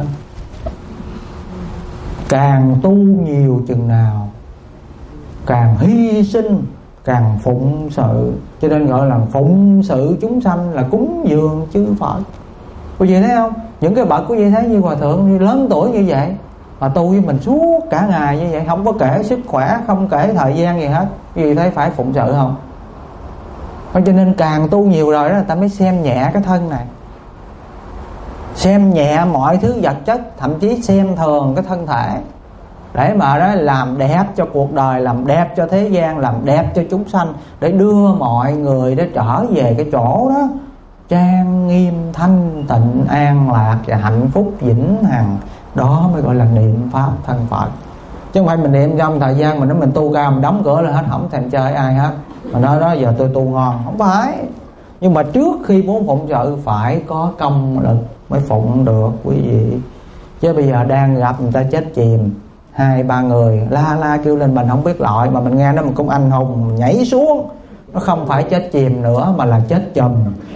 Càng tu nhiều chừng nào càng hy sinh, càng phụng sự. Cho nên gọi là phụng sự chúng sanh, là cúng dường chư Phật. Quý vị thấy không? Những cái bậc quý vị thấy như Hòa Thượng lớn tuổi như vậy mà tu với mình suốt cả ngày như vậy, không có kể sức khỏe, không kể thời gian gì hết. Quý vị thấy phải phụng sự không? Cho nên càng tu nhiều rồi đó, người ta mới xem nhẹ cái thân này, xem nhẹ mọi thứ vật chất, thậm chí xem thường cái thân thể, để mà đó làm đẹp cho cuộc đời, làm đẹp cho thế gian, làm đẹp cho chúng sanh, để đưa mọi người để trở về cái chỗ đó trang nghiêm, thanh tịnh, an lạc và hạnh phúc vĩnh hằng. Đó mới gọi là niệm pháp thân Phật. Chứ không phải mình niệm trong thời gian mình nói mình tu cao, mình đóng cửa lên hết, không thèm chơi ai hết, mà nói đó giờ tôi tu ngon. Không phải. Nhưng mà trước khi muốn phụng sự phải có công lực mới phụng được quý vị. Chứ bây giờ đang gặp người ta chết chìm, hai ba người la la kêu lên mình không biết lội, mà mình nghe nó mình cũng anh hùng mình nhảy xuống, nó không phải chết chìm nữa mà là chết chùm,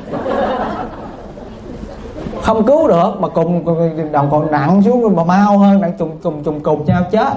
không cứu được, mà cùng đồng còn nặng xuống mà mau hơn, đang trùng cùng trùng cùng nhau chết.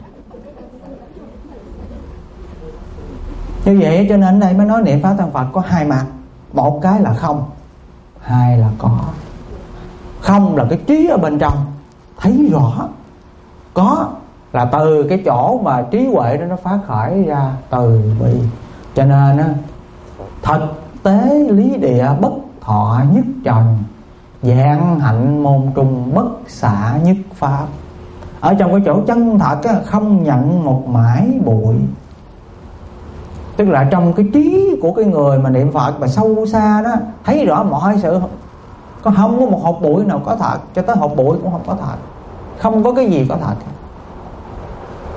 Như vậy cho nên đây mới nói niệm pháp thân Phật có hai mặt. Một cái là không, hai là có. Không là cái trí ở bên trong thấy rõ, có là từ cái chỗ mà trí huệ đó nó phát khởi ra từ bi. Cho nên á, thực tế lý địa bất thọ nhất trần, dạng hạnh môn trung bất xả nhất pháp. Ở trong cái chỗ chân thật á, không nhận một mãi bụi. Tức là trong cái trí của cái người mà niệm Phật mà sâu xa đó, thấy rõ mọi sự, có không có một hột bụi nào có thật, cho tới hột bụi cũng không có thật, không có cái gì có thật.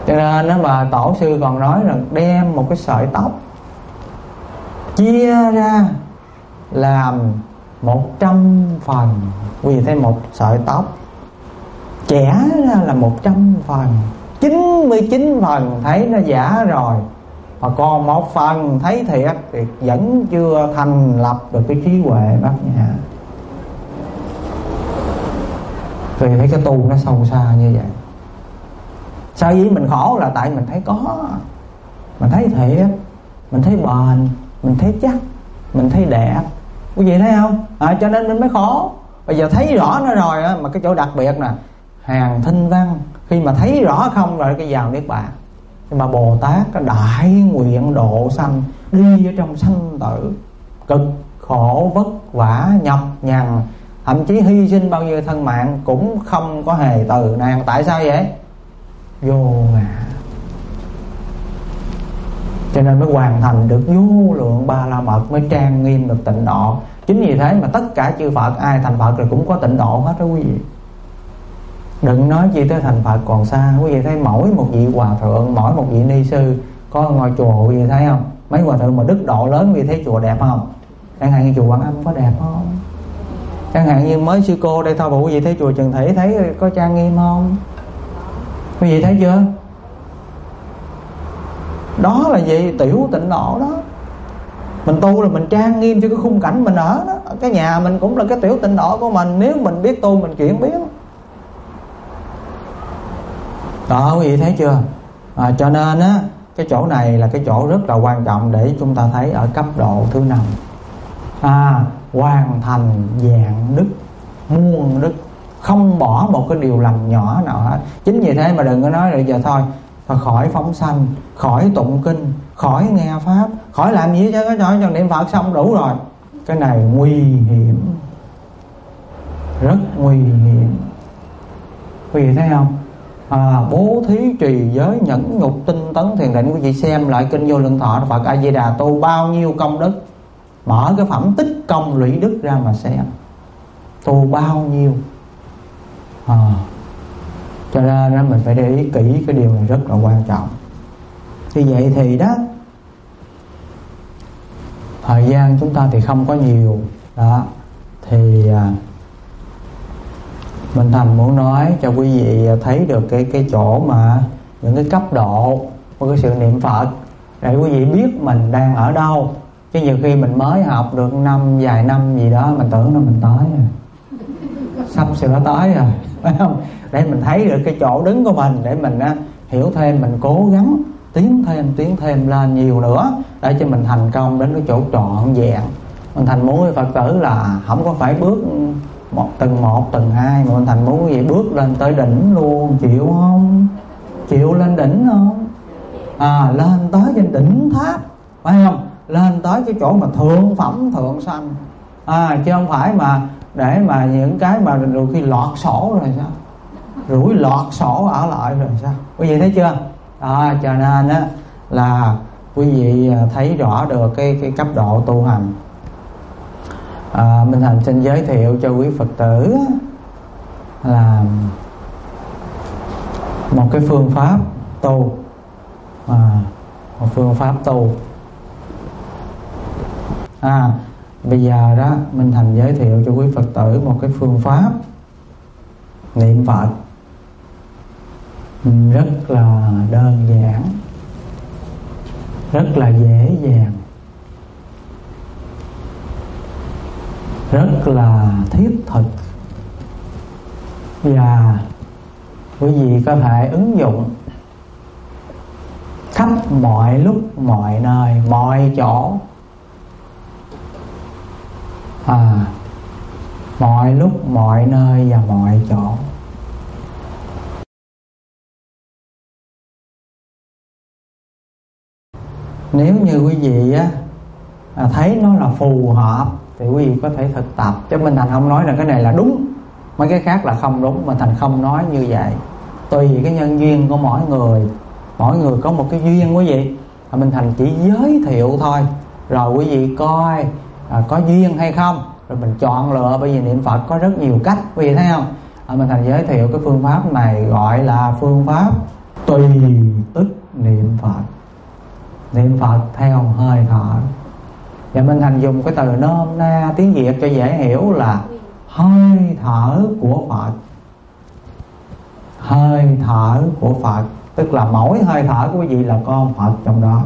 Cho nên đó mà tổ sư còn nói là đem một cái sợi tóc chia ra làm một trăm phần. Quý vị thấy một sợi tóc chẻ ra là một trăm phần, chín mươi chín phần thấy nó giả rồi, mà còn một phần thấy thiệt thì vẫn chưa thành lập được cái trí huệ bát nhã. Vì thấy cái tu nó sâu xa như vậy. Sao với mình khổ là tại mình thấy có, mình thấy thiệt, mình thấy bền, mình thấy chắc, mình thấy đẹp. Quý vị thấy không? À, cho nên mình mới khổ. Bây giờ thấy rõ nó rồi á, mà cái chỗ đặc biệt nè, hàng thinh văn khi mà thấy rõ không rồi cái vào niết bàn. Nhưng mà Bồ Tát có đại nguyện độ sanh, đi ở trong sanh tử cực khổ vất vả nhọc nhằn, thậm chí hy sinh bao nhiêu thân mạng cũng không có hề từ nan. Tại sao vậy? Vô ngã. Cho nên mới hoàn thành được vô lượng ba la mật, mới trang nghiêm được tịnh độ. Chính vì thế mà tất cả chư Phật ai thành Phật rồi cũng có tịnh độ hết đó quý vị. Đừng nói chi tới thành Phật còn xa. Quý vị thấy mỗi một vị hòa thượng, mỗi một vị ni sư có ngôi chùa, quý vị thấy không? Mấy hòa thượng mà đức độ lớn, quý vị thấy chùa đẹp không? Chẳng hạn như chùa Quảng Âm có đẹp không? Chẳng hạn như mới sư cô đây thôi, mà quý vị thấy chùa Trần Thị thấy có trang nghiêm không? Quý vị thấy chưa? Đó là gì? Tiểu tịnh độ đó. Mình tu là mình trang nghiêm cho cái khung cảnh mình ở đó. Cái nhà mình cũng là cái tiểu tịnh độ của mình, nếu mình biết tu mình chuyển biến. Đó quý vị thấy chưa? À, cho nên á, cái chỗ này là cái chỗ rất là quan trọng để chúng ta thấy ở cấp độ thứ năm. À, hoàn thành vạn đức, muôn đức, không bỏ một cái điều lành nhỏ nào hết. Chính vì thế mà đừng có nói là giờ thôi, thôi khỏi phóng sanh, khỏi tụng kinh, khỏi nghe pháp, khỏi làm gì chứ, cho cho niệm Phật xong đủ rồi. Cái này nguy hiểm, rất nguy hiểm. Quý vị thấy không? À, bố thí trì giới nhẫn nhục tinh tấn thiền định. Quý vị xem lại kinh Vô Lượng Thọ Phật A Di Đà tu bao nhiêu công đức, mở cái phẩm tích công lũy đức ra mà xem tu bao nhiêu. À, cho nên mình phải để ý kỹ cái điều này rất là quan trọng. Như vậy thì đó, thời gian chúng ta thì không có nhiều đó, thì à, mình Thành muốn nói cho quý vị thấy được cái cái chỗ mà những cái cấp độ của cái sự niệm Phật, để quý vị biết mình đang ở đâu. Chứ nhiều khi mình mới học được năm vài năm gì đó, mình tưởng là mình tới rồi, sắp sửa tới rồi, phải không? Để mình thấy được cái chỗ đứng của mình, để mình á, hiểu thêm, mình cố gắng tiến thêm tiến thêm lên nhiều nữa, để cho mình thành công đến cái chỗ trọn vẹn. Mình Thành muốn Phật tử là không có phải bước một từng một từng hai, mà mình Thành muốn gì bước lên tới đỉnh luôn. Chịu không? Chịu lên đỉnh không? À, lên tới trên đỉnh tháp, phải không? Lên tới cái chỗ mà thượng phẩm thượng sanh. À, chứ không phải mà để mà những cái mà đôi khi lọt sổ rồi sao, rủi lọt sổ ở lại rồi sao. Quý vị thấy chưa? À, cho nên á là quý vị thấy rõ được cái cái cấp độ tu hành. À, Minh Thành xin giới thiệu cho quý Phật tử là một cái phương pháp tu, à, một phương pháp tu. À, bây giờ đó Minh Thành giới thiệu cho quý Phật tử một cái phương pháp niệm Phật rất là đơn giản, rất là dễ dàng, rất là thiết thực, và quý vị có thể ứng dụng khắp mọi lúc mọi nơi mọi chỗ. À, mọi lúc mọi nơi và mọi chỗ. Nếu như quý vị á, à, thấy nó là phù hợp thì quý vị có thể thực tập. Chứ Minh Thành không nói là cái này là đúng, mấy cái khác là không đúng. Minh Thành không nói như vậy. Tùy cái nhân duyên của mỗi người, mỗi người có một cái duyên quý vị. à, Minh Thành chỉ giới thiệu thôi, rồi quý vị coi à, có duyên hay không, rồi mình chọn lựa. Bởi vì niệm Phật có rất nhiều cách, quý vị thấy không? à, Minh Thành giới thiệu cái phương pháp này gọi là phương pháp tùy tức niệm Phật. Niệm Phật theo hơi thở. Và Minh Thành dùng cái từ nôm na tiếng Việt cho dễ hiểu là hơi thở của Phật. Hơi thở của Phật, tức là mỗi hơi thở của quý vị là con Phật trong đó.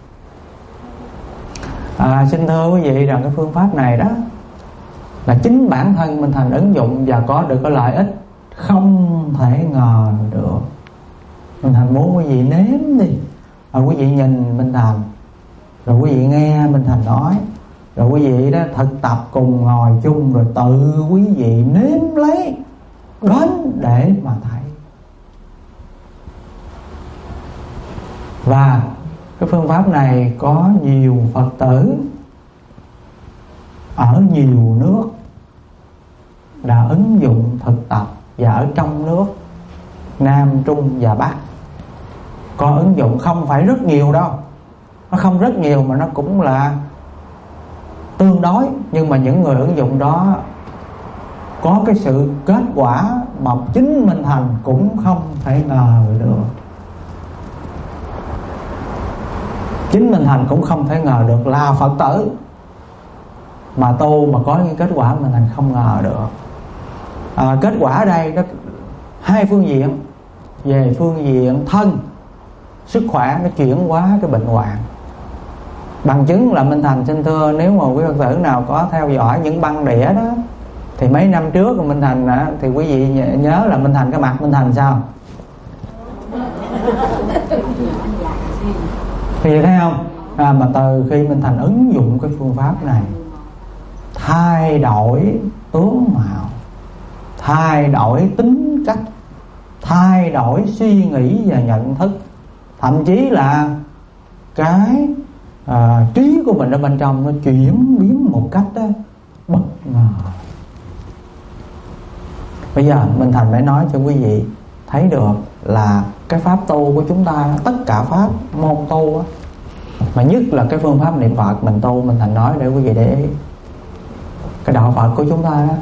à, Xin thưa quý vị rằng cái phương pháp này đó là chính bản thân Minh Thành ứng dụng và có được cái lợi ích không thể ngờ được. Minh Thành muốn quý vị nếm đi, rồi quý vị nhìn Minh Thành, rồi quý vị nghe Minh Thành nói, rồi quý vị đó thực tập cùng ngồi chung, rồi tự quý vị nếm lấy đến để mà thấy. Và cái phương pháp này có nhiều Phật tử ở nhiều nước đã ứng dụng thực tập, và ở trong nước Nam, Trung và Bắc có ứng dụng, không phải rất nhiều đâu. Nó không rất nhiều mà nó cũng là tương đối. Nhưng mà những người ứng dụng đó có cái sự kết quả mà chính Minh Thành cũng không thể ngờ được. Chính Minh Thành cũng không thể ngờ được là Phật tử mà tu mà có những kết quả Minh Thành không ngờ được. à, Kết quả ở đây nó hai phương diện. Về phương diện thân, sức khỏe, nó chuyển hóa cái bệnh hoạn. Bằng chứng là Minh Thành xin thưa, nếu mà quý Phật tử nào có theo dõi những băng đĩa đó, thì mấy năm trước của Minh Thành á, thì quý vị nhớ là Minh Thành, cái mặt Minh Thành sao? Thì thấy không? À, mà từ khi Minh Thành ứng dụng cái phương pháp này, thay đổi tướng mạo, thay đổi tính cách, thay đổi suy nghĩ và nhận thức, thậm chí là cái à, trí của mình ở bên trong nó chuyển biến một cách đó, bất ngờ. Bây giờ Minh Thành phải nói cho quý vị thấy được là cái pháp tu của chúng ta, tất cả pháp môn tu á, mà nhất là cái phương pháp niệm Phật mình tu, Minh Thành nói để quý vị để ý. Cái đạo Phật của chúng ta đó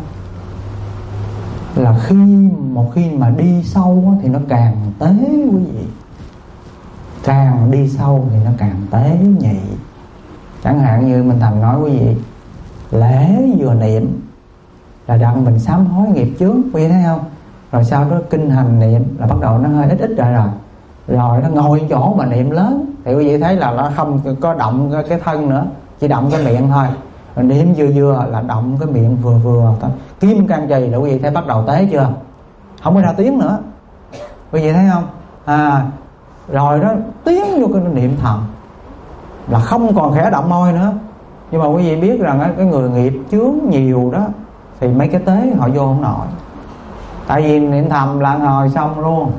là khi một khi mà đi sâu á, thì nó càng tế quý vị. Càng đi sâu thì nó càng tế nhị. Chẳng hạn như Minh Thành nói quý vị, lễ vừa niệm là đặng mình sám hối nghiệp chướng, quý vị thấy không? Rồi sau đó kinh hành niệm là bắt đầu nó hơi ít ít rồi rồi Rồi nó ngồi chỗ mà niệm lớn thì quý vị thấy là nó không có động cái thân nữa, chỉ động cái miệng thôi. Rồi niệm vừa vừa là động cái miệng vừa vừa thôi. Kim can trì là quý vị thấy bắt đầu tế chưa? Không có ra tiếng nữa, quý vị thấy không? À, rồi đó tiến vô cái niệm thầm là không còn khẽ động môi nữa. Nhưng mà quý vị biết rằng cái người nghiệp chướng nhiều đó thì mấy cái tế họ vô không nổi. Tại vì niệm thầm là ngồi xong luôn,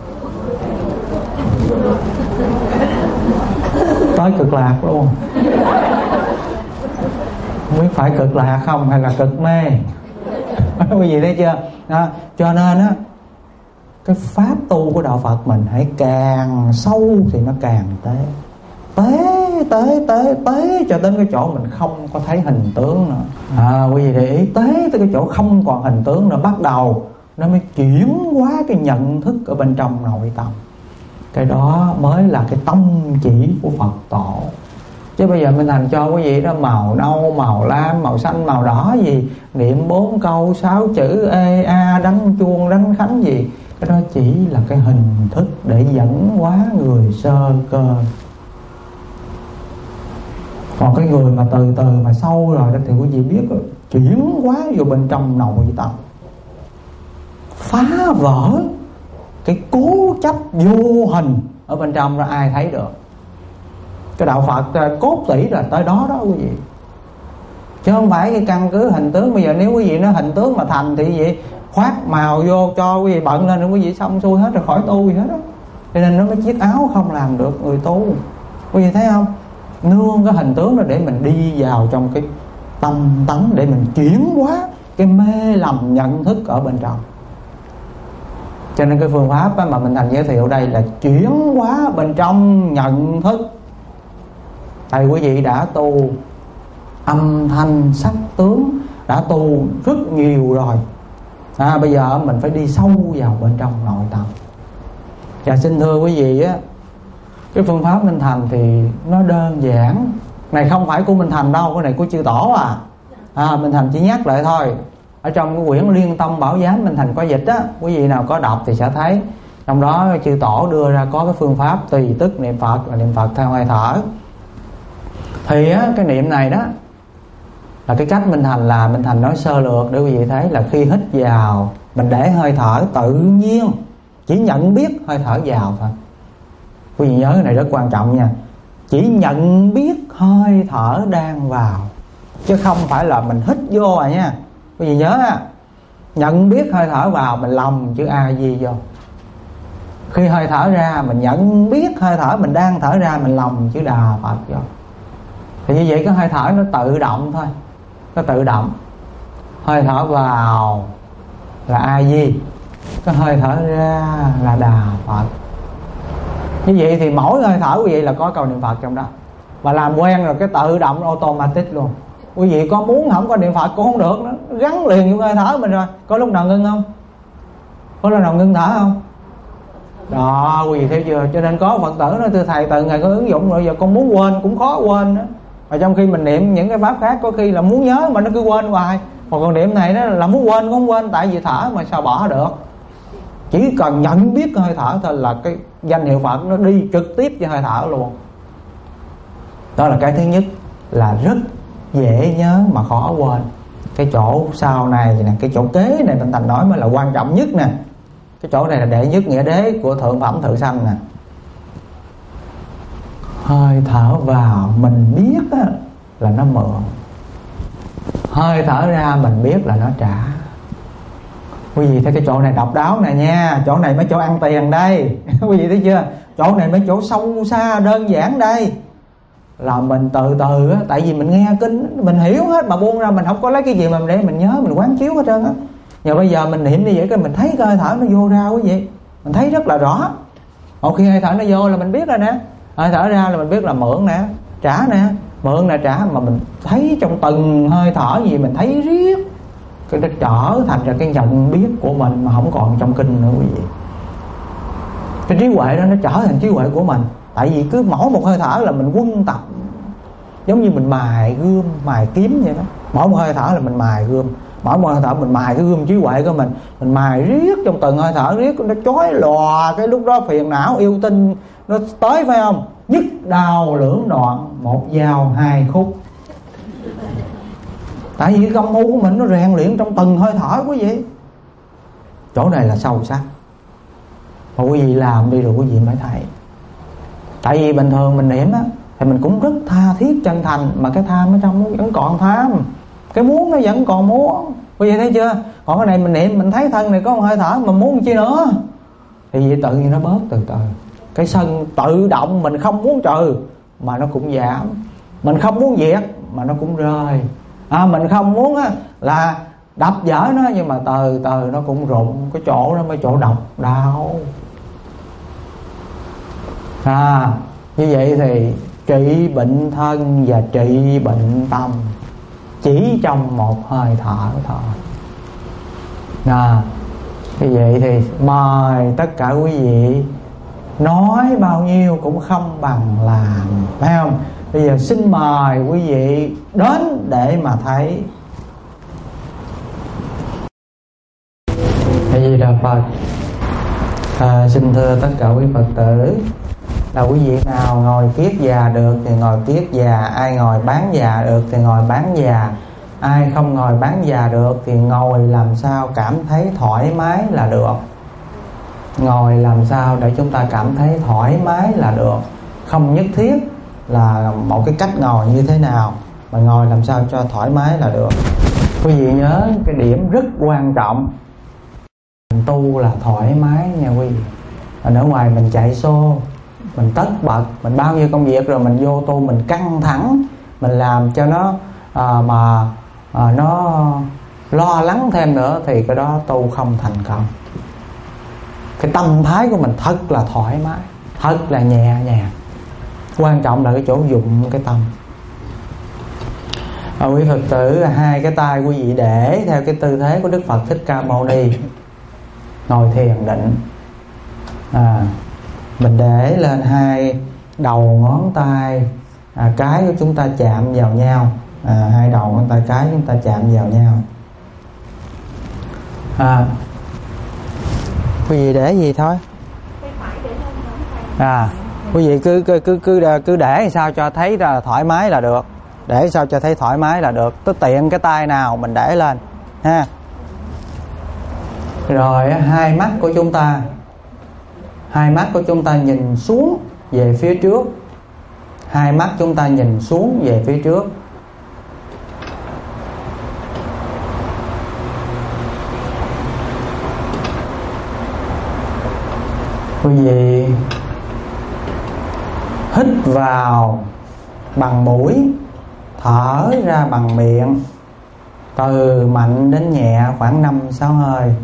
tới cực lạc luôn. Không biết phải cực lạc không hay là cực mê. Quý vị thấy chưa? Đó, cho nên á, cái pháp tu của đạo Phật mình hãy càng sâu thì nó càng tế. Tế, tế, tế, tế cho đến cái chỗ mình không có thấy hình tướng nữa. À, quý vị để ý, tế tới cái chỗ không còn hình tướng nữa, bắt đầu nó mới chuyển hóa cái nhận thức ở bên trong nội tâm. Cái đó mới là cái tông chỉ của Phật tổ. Chứ bây giờ Minh Thành cho quý vị đó màu nâu, màu lam, màu xanh, màu đỏ gì, niệm bốn câu, sáu chữ ê a, đánh chuông, đánh khánh gì, cái đó chỉ là cái hình thức để dẫn hóa người sơ cơ. Còn cái người mà từ từ mà sâu rồi đó thì quý vị biết rồi, chuyển hóa vô bên trong nội tâm, phá vỡ cái cố chấp vô hình ở bên trong đó, ai thấy được. Cái đạo Phật cốt tủy là tới đó đó quý vị, chứ không phải cái căn cứ hình tướng. Bây giờ nếu quý vị nói hình tướng mà thành thì gì khoác màu vô cho quý vị bận lên rồi quý vị xong xuôi hết rồi, khỏi tu gì hết đó. Cho nên nó cái chiếc áo không làm được người tu, quý vị thấy không? Nương cái hình tướng đó để mình đi vào trong cái tâm tấn, để mình chuyển hóa cái mê lầm nhận thức ở bên trong. Cho nên cái phương pháp mà mình Thành giới thiệu đây là chuyển hóa bên trong nhận thức. Tại quý vị đã tu âm thanh sắc tướng, đã tu rất nhiều rồi, à, bây giờ mình phải đi sâu vào bên trong nội tâm. Và xin thưa quý vị á, cái phương pháp Minh Thành thì nó đơn giản. Này không phải của Minh Thành đâu, cái này của chư Tổ à. à Minh Thành chỉ nhắc lại thôi. Ở trong cái quyển Liên Tông Bảo Giám Minh Thành có dịch á, quý vị nào có đọc thì sẽ thấy trong đó chư Tổ đưa ra có cái phương pháp tùy tức niệm Phật, là niệm Phật theo hơi thở. Thì á, cái niệm này đó là cái cách Minh Thành làm. Minh Thành nói sơ lược để quý vị thấy là khi hít vào mình để hơi thở tự nhiên, chỉ nhận biết hơi thở vào thôi. Quý vị nhớ cái này rất quan trọng nha. Chỉ nhận biết hơi thở đang vào, chứ không phải là mình hít vô à nha. Quý vị nhớ á, nhận biết hơi thở vào mình lầm chữ A Di vô. Khi hơi thở ra mình nhận biết hơi thở mình đang thở ra, mình lầm chữ Đà Phật vô. Thì như vậy cái hơi thở nó tự động thôi, nó tự động. Hơi thở vào là A Di, cái hơi thở ra là Đà Phật. Như vậy thì mỗi hơi thở quý vị là có câu niệm Phật trong đó. Và làm quen rồi cái tự động automatic luôn. Quý vị có muốn không có niệm Phật cũng không được nữa, gắn liền với hơi thở mình rồi. Có lúc nào ngưng không? Có lúc nào ngưng thở không? Đó, quý vị thấy chưa? Cho nên có Phật tử nói thưa thầy, từ ngày có ứng dụng rồi giờ con muốn quên cũng khó quên nữa. Mà trong khi mình niệm những cái pháp khác có khi là muốn nhớ mà nó cứ quên hoài. Còn còn niệm này đó là muốn quên cũng không quên, tại vì thở mà sao bỏ được. Chỉ cần nhận biết hơi thở thôi là cái danh hiệu Phật nó đi trực tiếp cho hơi thở luôn. Đó là cái thứ nhất, là rất dễ nhớ mà khó quên. Cái chỗ sau này nè, cái chỗ kế này Minh Thành nói mới là quan trọng nhất nè. Cái chỗ này là đệ nhất nghĩa đế của thượng phẩm thự sanh nè. Hơi thở vào mình biết á, là nó mượn. Hơi thở ra mình biết là nó trả. Quý vị thấy cái chỗ này độc đáo nè nha. Chỗ này mới chỗ ăn tiền đây. Quý vị thấy chưa? Chỗ này mới chỗ sâu xa đơn giản đây. Là mình từ từ á, tại vì mình nghe kinh mình hiểu hết, mà buông ra mình không có lấy cái gì mà để mình nhớ, mình quán chiếu hết trơn á. Giờ bây giờ mình niệm như vậy cái mình thấy cái hơi thở nó vô ra quý vị, mình thấy rất là rõ. Một khi hơi thở nó vô là mình biết rồi nè, hơi thở ra là mình biết là mượn nè, trả nè, mượn nè, trả. Mà mình thấy trong từng hơi thở gì mình thấy riết, cái nó trở thành ra cái nhận biết của mình mà không còn trong kinh nữa quý vị. Cái trí huệ đó nó trở thành trí huệ của mình. Tại vì cứ mỗi một hơi thở là mình quân tập, giống như mình mài gươm, mài kiếm vậy đó. Mỗi một hơi thở là mình mài gươm, mỗi một hơi thở mình mài cái gươm trí huệ của mình. Mình mài riết trong từng hơi thở, riết nó chói lòa. Cái lúc đó phiền não yêu tinh nó tới, phải không? Nhức đau lưỡng đoạn, một dao hai khúc. Tại vì công phu của mình nó rèn luyện trong từng hơi thở quý vị. Chỗ này là sâu sắc, mà quý vị làm đi rồi quý vị mới thấy. Tại vì bình thường mình niệm á thì mình cũng rất tha thiết chân thành, mà cái tham ở trong nó vẫn còn tham, cái muốn nó vẫn còn muốn. Quý vị thấy chưa? Còn cái này mình niệm mình thấy thân này có một hơi thở, mà muốn chi nữa thì vậy tự nhiên nó bớt từ từ. Cái sân tự động mình không muốn trừ mà nó cũng giảm, mình không muốn diệt mà nó cũng rơi. À, mình không muốn á, là đập vỡ nó, nhưng mà từ từ nó cũng rụng. Cái chỗ đó mới chỗ độc đau. À, như vậy thì trị bệnh thân và trị bệnh tâm chỉ trong một hơi thở thôi. À, như vậy thì mời tất cả quý vị, nói bao nhiêu cũng không bằng làm, phải không? Bây giờ xin mời quý vị đến để mà thấy. A Di Đà Phật. À, xin thưa tất cả quý Phật tử, là quý vị nào ngồi kiết già được thì ngồi kiết già, ai ngồi bán già được thì ngồi bán già, ai không ngồi bán già được thì ngồi làm sao cảm thấy thoải mái là được. Ngồi làm sao để chúng ta cảm thấy thoải mái là được, không nhất thiết là một cái cách ngồi như thế nào, mà ngồi làm sao cho thoải mái là được. Quý vị nhớ cái điểm rất quan trọng, mình tu là thoải mái nha quý vị. Ở ngoài mình chạy xô, mình tất bật, mình bao nhiêu công việc rồi mình vô tu mình căng thẳng, mình làm cho nó à, mà à, nó lo lắng thêm nữa thì cái đó tu không thành công. Cái tâm thái của mình thật là thoải mái, thật là nhẹ nhàng. Quan trọng là cái chỗ dụng cái tâm. À, quý Phật tử, hai cái tay quý vị để theo cái tư thế của Đức Phật Thích Ca Mâu Ni, ngồi thiền định. À, Mình để lên hai đầu ngón tay à, cái của chúng ta chạm vào nhau. à, Hai đầu ngón tay cái chúng ta chạm vào nhau. à, Quý vị để gì thôi. À, quý vị cứ cứ cứ cứ cứ để sao cho thấy là thoải mái là được. Để sao cho thấy thoải mái là được. Tức tiện cái tay nào mình để lên ha. Rồi hai mắt của chúng ta Hai mắt của chúng ta nhìn xuống về phía trước. Hai mắt chúng ta nhìn xuống về phía trước. Quý vị hít vào bằng mũi, thở ra bằng miệng, từ mạnh đến nhẹ khoảng năm sáu hơi.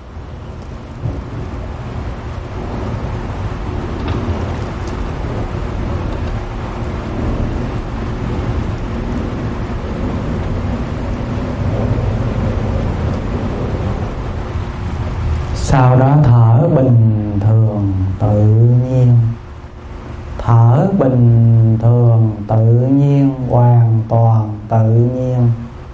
Sau đó thở bình thường tự nhiên. Thở bình thường tự nhiên, hoàn toàn tự nhiên.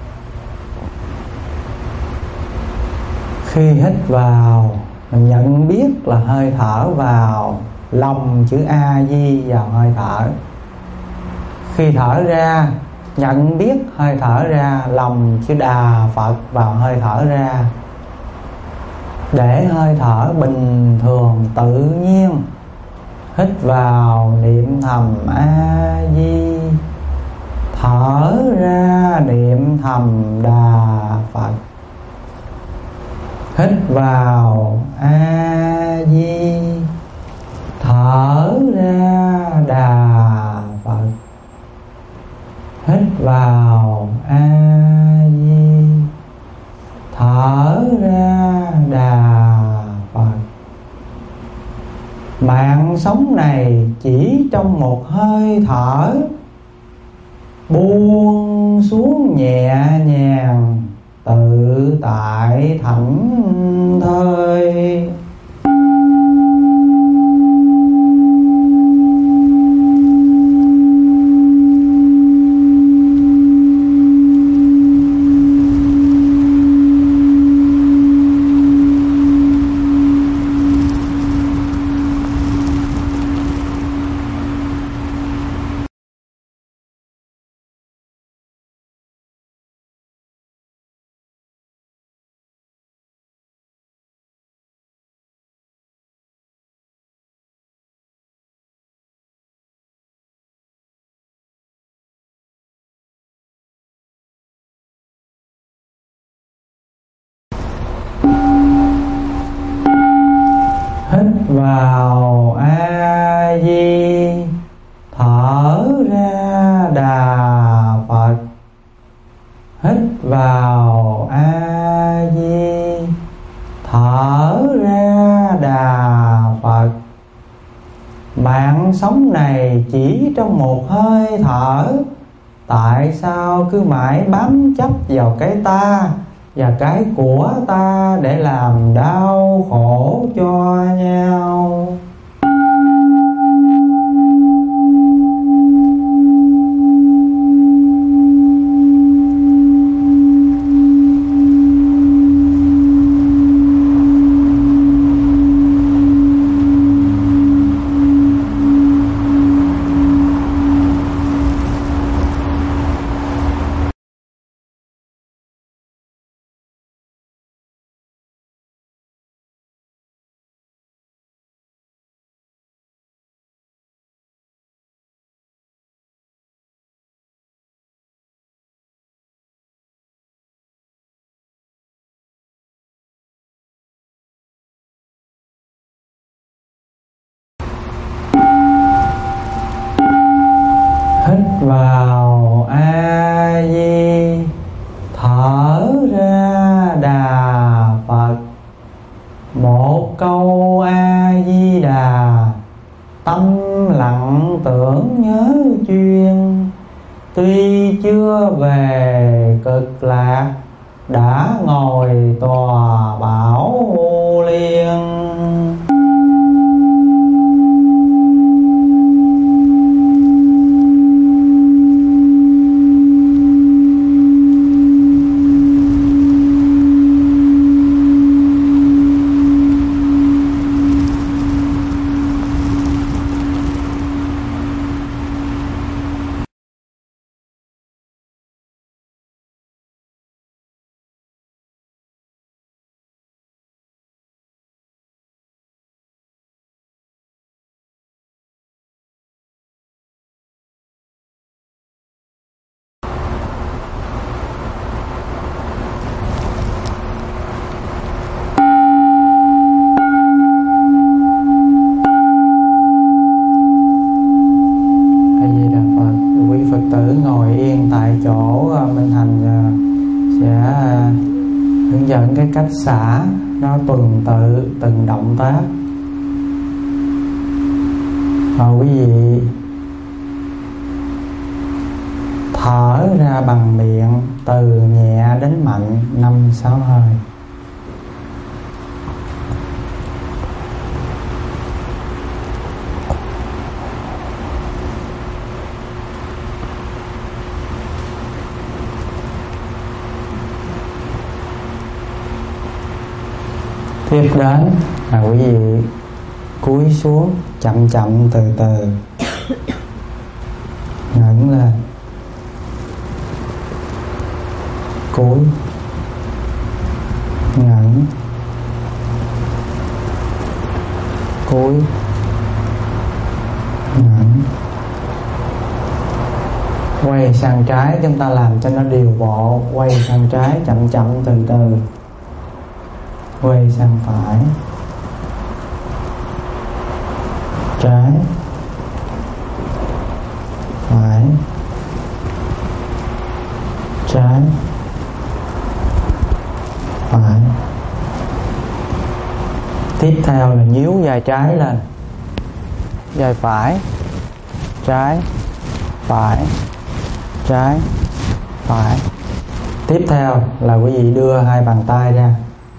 Khi hít vào, mình nhận biết là hơi thở vào, lòng chữ A Di vào hơi thở. Khi thở ra, nhận biết hơi thở ra, lòng chữ Đà Phật vào hơi thở ra. Để hơi thở bình thường tự nhiên. Hít vào niệm thầm A Di, thở ra niệm thầm Đà Phật. Hít vào A Di, thở ra Đà Phật. Hít vào A Di, thở ra Đà Phật. Mạng sống này chỉ trong một hơi thở, buông xuống nhẹ nhàng, tự tại thảnh thơi. Hít vào A Di, thở ra Đà Phật. Hít vào A Di, thở ra Đà Phật. Mạng sống này chỉ trong một hơi thở, tại sao cứ mãi bám chấp vào cái ta và cái của ta để làm đau khổ cho nhau? Hít vào A Di, thở ra Đà Phật. Một câu A Di Đà, tâm lặng tưởng nhớ chuyên. Tuy chưa về cực lạc, đã ngồi tòa bảo liên. cái cách xả nó tuần tự từng động tác. Rồi quý vị thở ra bằng miệng từ nhẹ đến mạnh năm sáu hơi. Tiếp đến là quý vị cúi xuống chậm chậm từ từ, ngẩng lên, cúi, ngẩng, cúi, ngẩng. Quay sang trái, chúng ta làm cho nó điều bộ. Quay sang trái chậm chậm từ từ, quay sang phải, trái, phải, trái, phải. Tiếp theo là nhíu vai trái lên, vai phải, trái, phải, trái, phải. Tiếp theo là quý vị đưa hai bàn tay ra,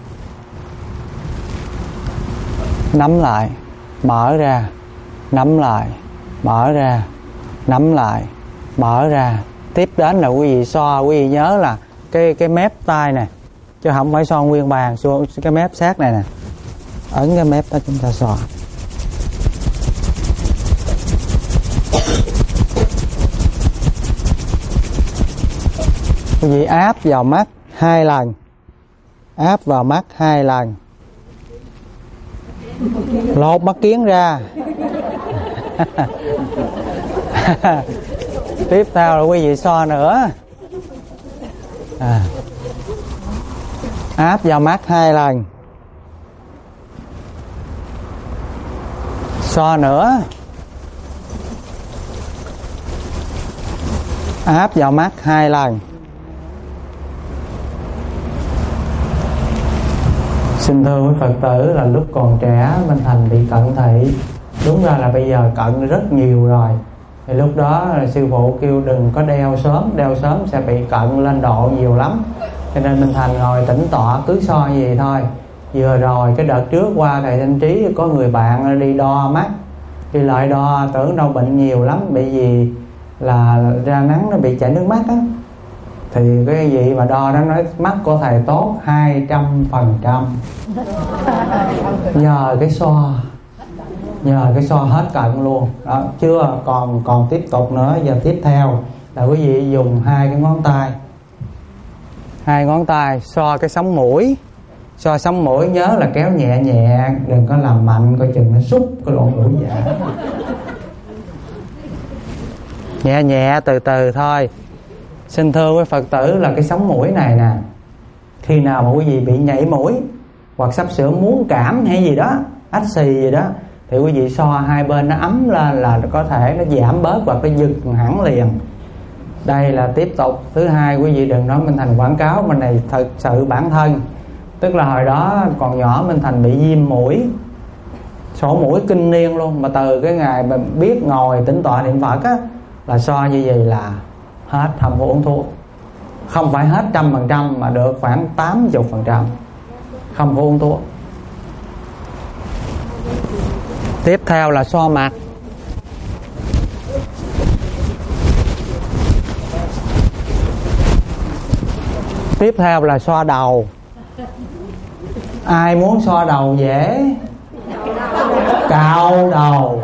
nắm lại, mở ra, nắm lại, mở ra, nắm lại, mở ra. Tiếp đến là quý vị so, quý vị nhớ là cái cái mép tay nè, chứ không phải so nguyên bàn, so cái mép sát này nè, ấn cái mép đó chúng ta so. Quý vị áp vào mắt hai lần, áp vào mắt hai lần, lột mắt kiến ra. Tiếp theo là quý vị so nữa, à, áp vào mắt hai lần, so nữa, áp vào mắt hai lần. Xin thưa quý Phật tử, là lúc còn trẻ Minh Thành bị cận thị. Đúng ra là bây giờ cận rất nhiều rồi. Thì lúc đó là sư phụ kêu đừng có đeo sớm, đeo sớm sẽ bị cận lên độ nhiều lắm. Cho nên Minh Thành ngồi tĩnh tọa cứ so gì thôi. Vừa rồi cái đợt trước qua thầy Thanh Trí có người bạn đi đo mắt, đi lại đo tưởng đâu bệnh nhiều lắm, bị gì là ra nắng nó bị chảy nước mắt á. Thì cái gì mà đo đó nói mắt của thầy tốt hai trăm phần trăm. Nhờ cái so, nhờ cái so hết cận luôn đó. Chưa, còn còn tiếp tục nữa. Giờ tiếp theo là quý vị dùng hai cái ngón tay, hai ngón tay so cái sống mũi. So sống mũi nhớ là kéo nhẹ nhẹ, đừng có làm mạnh coi chừng nó xúc cái lỗ mũi dạ. Nhẹ nhẹ từ từ thôi. Xin thưa với Phật tử là cái sống mũi này nè, khi nào mà quý vị bị nhảy mũi hoặc sắp sửa muốn cảm hay gì đó, ách xì gì đó, thì quý vị so hai bên nó ấm lên là có thể nó giảm bớt hoặc nó dừng hẳn liền. Đây là tiếp tục. Thứ hai, quý vị đừng nói Minh Thành quảng cáo, mình này thật sự bản thân. Tức là hồi đó còn nhỏ Minh Thành bị viêm mũi, sổ mũi kinh niên luôn. Mà từ cái ngày mà biết ngồi tĩnh tọa niệm Phật á, là so như vậy là hết, không có uống thuốc. Không phải hết trăm phần trăm mà được khoảng tám mươi phần trăm, không có uống thuốc. Tiếp theo là so mặt. Tiếp theo là so đầu. Ai muốn so đầu dễ? Cạo đầu.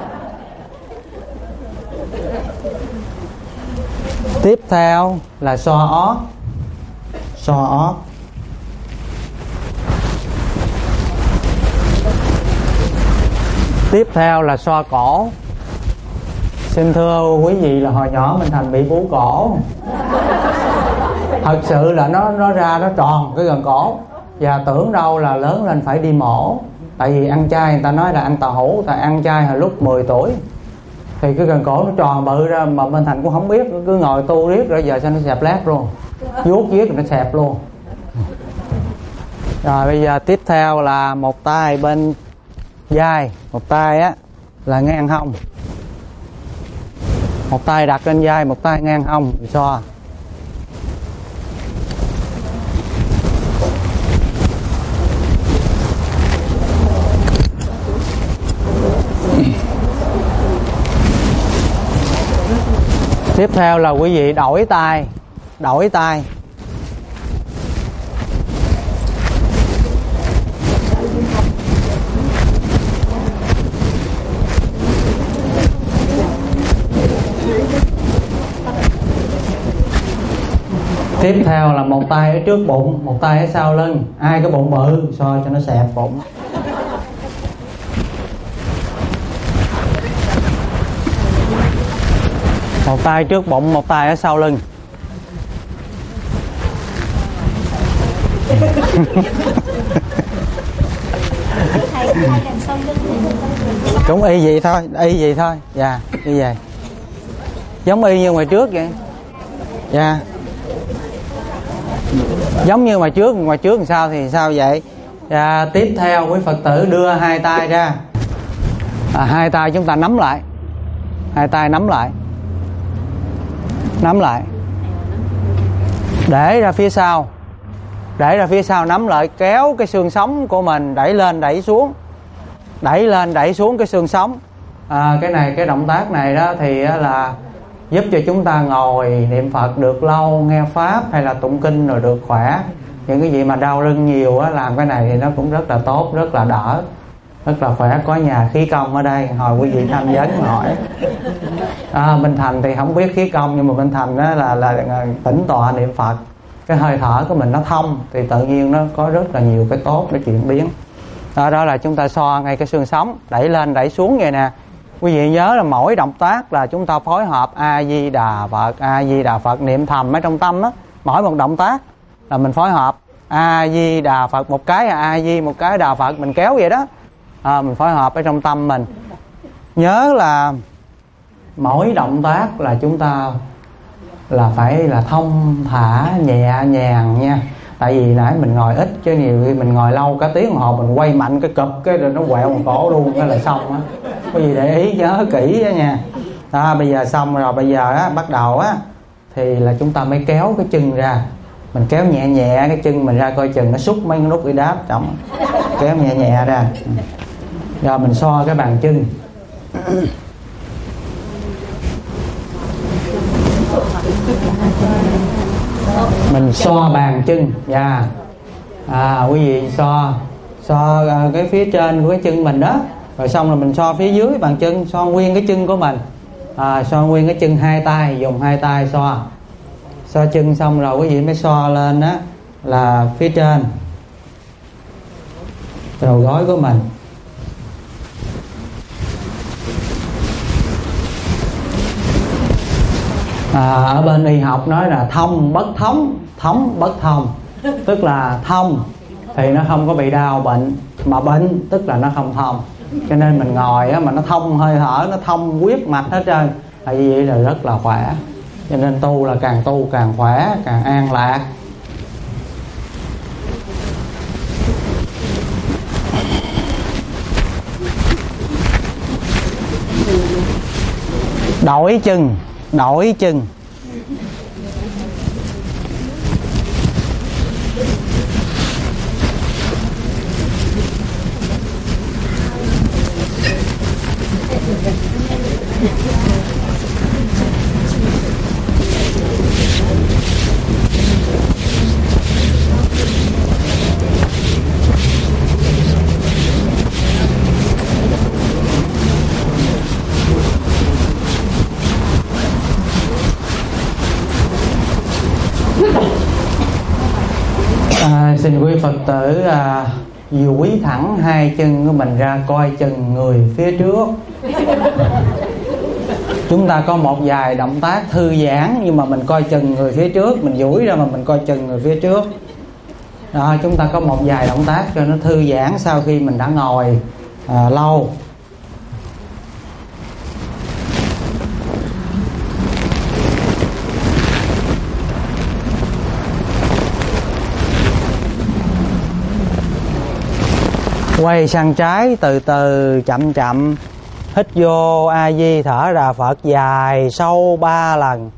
Tiếp theo là so ót. So ót. Tiếp theo là so cổ. Xin thưa quý vị là hồi nhỏ Minh Thành bị bú cổ. Thật sự là nó nó ra nó tròn cái gần cổ. Và tưởng đâu là lớn lên phải đi mổ. Tại vì ăn chay người ta nói là ăn tàu hũ, tại ăn chay hồi lúc mười tuổi. Thì cái gần cổ nó tròn bự ra mà Minh Thành cũng không biết, cứ ngồi tu riết rồi giờ sao nó xẹp lát luôn. Vuốt viết rồi nó xẹp luôn. Rồi bây giờ tiếp theo là một tay bên vai, một tay á là ngang hông, một tay đặt lên vai, một tay ngang hông, so. Tiếp theo là quý vị đổi tay, đổi tay. Tiếp theo là một tay ở trước bụng, một tay ở sau lưng. Ai cái bụng bự soi cho nó xẹp bụng. Một tay trước bụng, một tay ở sau lưng. Cũng y vậy thôi, y vậy thôi. Dạ, như vậy. Giống y như ngoài trước vậy. Dạ. Giống như ngoài trước, ngoài trước làm sao thì sao vậy. Dạ, tiếp theo quý Phật tử đưa hai tay ra. À, hai tay chúng ta nắm lại. Hai tay nắm lại. Nắm lại. Để ra phía sau. Để ra phía sau nắm lại, kéo cái xương sống của mình đẩy lên đẩy xuống. Đẩy lên đẩy xuống cái xương sống. À, cái này, cái động tác này đó thì là giúp cho chúng ta ngồi niệm Phật được lâu, nghe Pháp hay là tụng kinh rồi được khỏe. Những cái gì mà đau lưng nhiều á, làm cái này thì nó cũng rất là tốt, rất là đỡ, rất là khỏe. Có nhà khí công ở đây, hồi quý vị tham vấn hỏi. À, Minh Thành thì không biết khí công, nhưng mà Minh Thành đó là, là là tĩnh tọa niệm Phật. Cái hơi thở của mình nó thông thì tự nhiên nó có rất là nhiều cái tốt để chuyển biến. Đó, đó là chúng ta so ngay cái xương sống, đẩy lên đẩy xuống vậy nè. Quý vị nhớ là mỗi động tác là chúng ta phối hợp A Di Đà Phật, A Di Đà Phật, niệm thầm ở trong tâm á. Mỗi một động tác là mình phối hợp A Di Đà Phật, một cái là A Di, một cái Đà Phật, mình kéo vậy đó. À, mình phối hợp ở trong tâm mình. Nhớ là mỗi động tác là chúng ta là phải là thông thả nhẹ nhàng nha. Tại vì nãy mình ngồi ít chứ nhiều khi mình ngồi lâu cả tiếng đồng hồ mình quay mạnh cái cụp cái rồi nó quẹo một cổ luôn cái là xong á. Có gì để ý nhớ kỹ đó nha. Đó, bây giờ xong rồi, bây giờ á bắt đầu á thì là chúng ta mới kéo cái chân ra. Mình kéo nhẹ nhẹ cái chân mình ra coi chừng nó xúc mấy cái nút bị đáp trọng. Kéo nhẹ nhẹ ra. Rồi mình so cái bàn chân. Mình so bàn chân nha. À, quý vị so so cái phía trên của cái chân mình đó, rồi xong rồi mình so phía dưới bàn chân, so nguyên cái chân của mình. À, so nguyên cái chân hai tay, dùng hai tay so. So chân xong rồi quý vị mới so lên đó là phía trên đầu gối của mình. À, ở bên y học nói là thông bất thống, thống bất thông. Tức là thông thì nó không có bị đau bệnh, mà bệnh tức là nó không thông. Cho nên mình ngồi á, mà nó thông hơi thở, nó thông huyết mạch hết trơn, tại vì vậy là rất là khỏe. Cho nên tu là càng tu càng khỏe, càng an lạc. Đổi chân, đổi chân. À, xin quý Phật tử à, duỗi thẳng hai chân của mình ra, coi chừng người phía trước. Chúng ta có một vài động tác thư giãn, nhưng mà mình coi chừng người phía trước, mình duỗi ra mà mình coi chừng người phía trước. Đó, chúng ta có một vài động tác cho nó thư giãn sau khi mình đã ngồi à, lâu. Quay sang trái từ từ chậm chậm. Hít vô A Di, thở ra Phật dài sâu ba lần.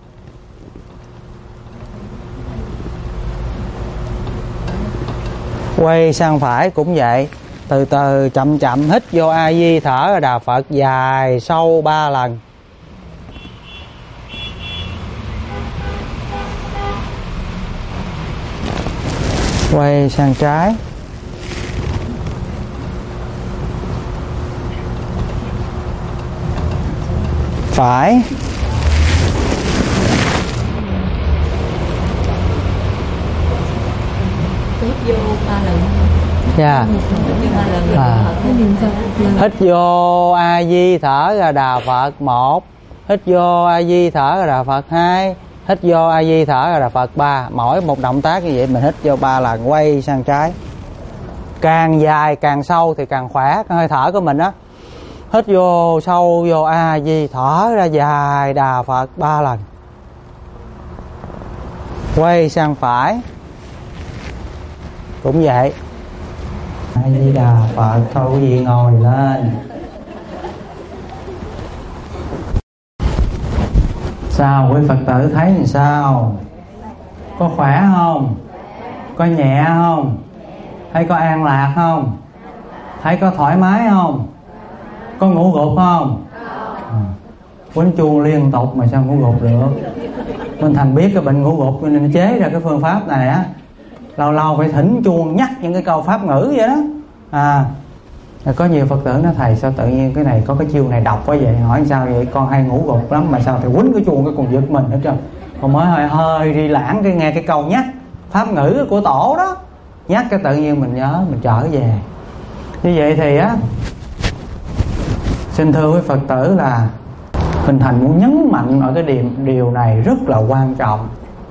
Quay sang phải cũng vậy, từ từ chậm chậm hít vô A Di, thở ra Đà Phật dài sâu ba lần. Quay sang trái. Phải. Hít vô ba lần. Dạ. À. Hít vô A Di, thở ra Đà Phật một. Hít vô A Di, thở ra Đà Phật hai. Hít vô A Di, thở ra Đà Phật ba. Mỗi một động tác như vậy mình hít vô ba lần. Quay sang trái. Càng dài càng sâu thì càng khỏe cái hơi thở của mình á. Hít vô sâu vô A Di, thở ra dài Đà Phật ba lần. Quay sang phải cũng vậy. A Di Đà Phật. Thôi quý vị ngồi lên. Sao quý Phật tử thấy làm sao? Có khỏe không? Có nhẹ không? Thấy có an lạc không? Thấy có thoải mái không? Có ngủ gục không? À, quýnh chuông liên tục mà sao ngủ gục được? Minh Thành biết cái bệnh ngủ gục nên chế ra cái phương pháp này á. Lâu lâu phải thỉnh chuông nhắc những cái câu pháp ngữ vậy đó. À, có nhiều Phật tử nói thầy sao tự nhiên cái này có cái chiêu này độc quá vậy? Hỏi sao vậy? Con hay ngủ gục lắm mà sao thầy quýnh cái chuông cái còn giật mình hết trơn. Con mới hơi hơi đi lãng cái nghe cái câu nhắc pháp ngữ của tổ đó, nhắc cái tự nhiên mình nhớ mình trở về. Như vậy thì á, xin thưa với Phật tử là Minh Thành muốn nhấn mạnh ở cái điều, điều này rất là quan trọng,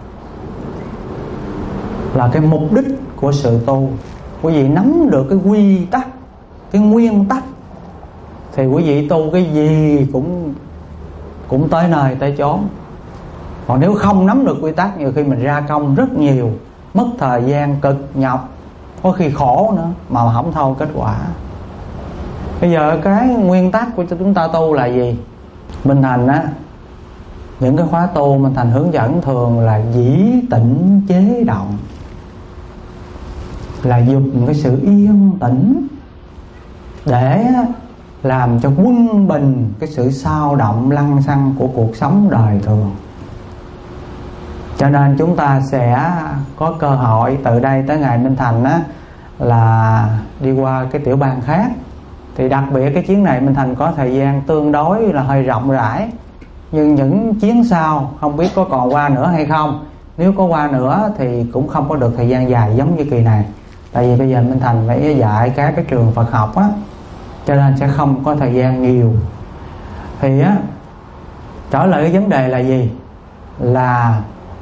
là cái mục đích của sự tu. Quý vị nắm được cái quy tắc, cái nguyên tắc thì quý vị tu cái gì cũng cũng tới nơi tới chốn. Còn nếu không nắm được quy tắc, nhiều khi mình ra công rất nhiều, mất thời gian cực nhọc, có khi khổ nữa mà không thâu kết quả. Bây giờ cái nguyên tắc của chúng ta tu là gì? Minh Thành á, những cái khóa tu Minh Thành hướng dẫn thường là dĩ tĩnh chế động, là dùng cái sự yên tĩnh để làm cho quân bình cái sự xao động lăng xăng của cuộc sống đời thường. Cho nên chúng ta sẽ có cơ hội từ đây tới ngày Minh Thành á, là đi qua cái tiểu bang khác. Thì đặc biệt cái chuyến này Minh Thành có thời gian tương đối là hơi rộng rãi. Nhưng những chuyến sau không biết có còn qua nữa hay không. Nếu có qua nữa thì cũng không có được thời gian dài giống như kỳ này. Tại vì bây giờ Minh Thành phải dạy các cái trường Phật học á, cho nên sẽ không có thời gian nhiều. Thì á, trở lại cái vấn đề là gì? Là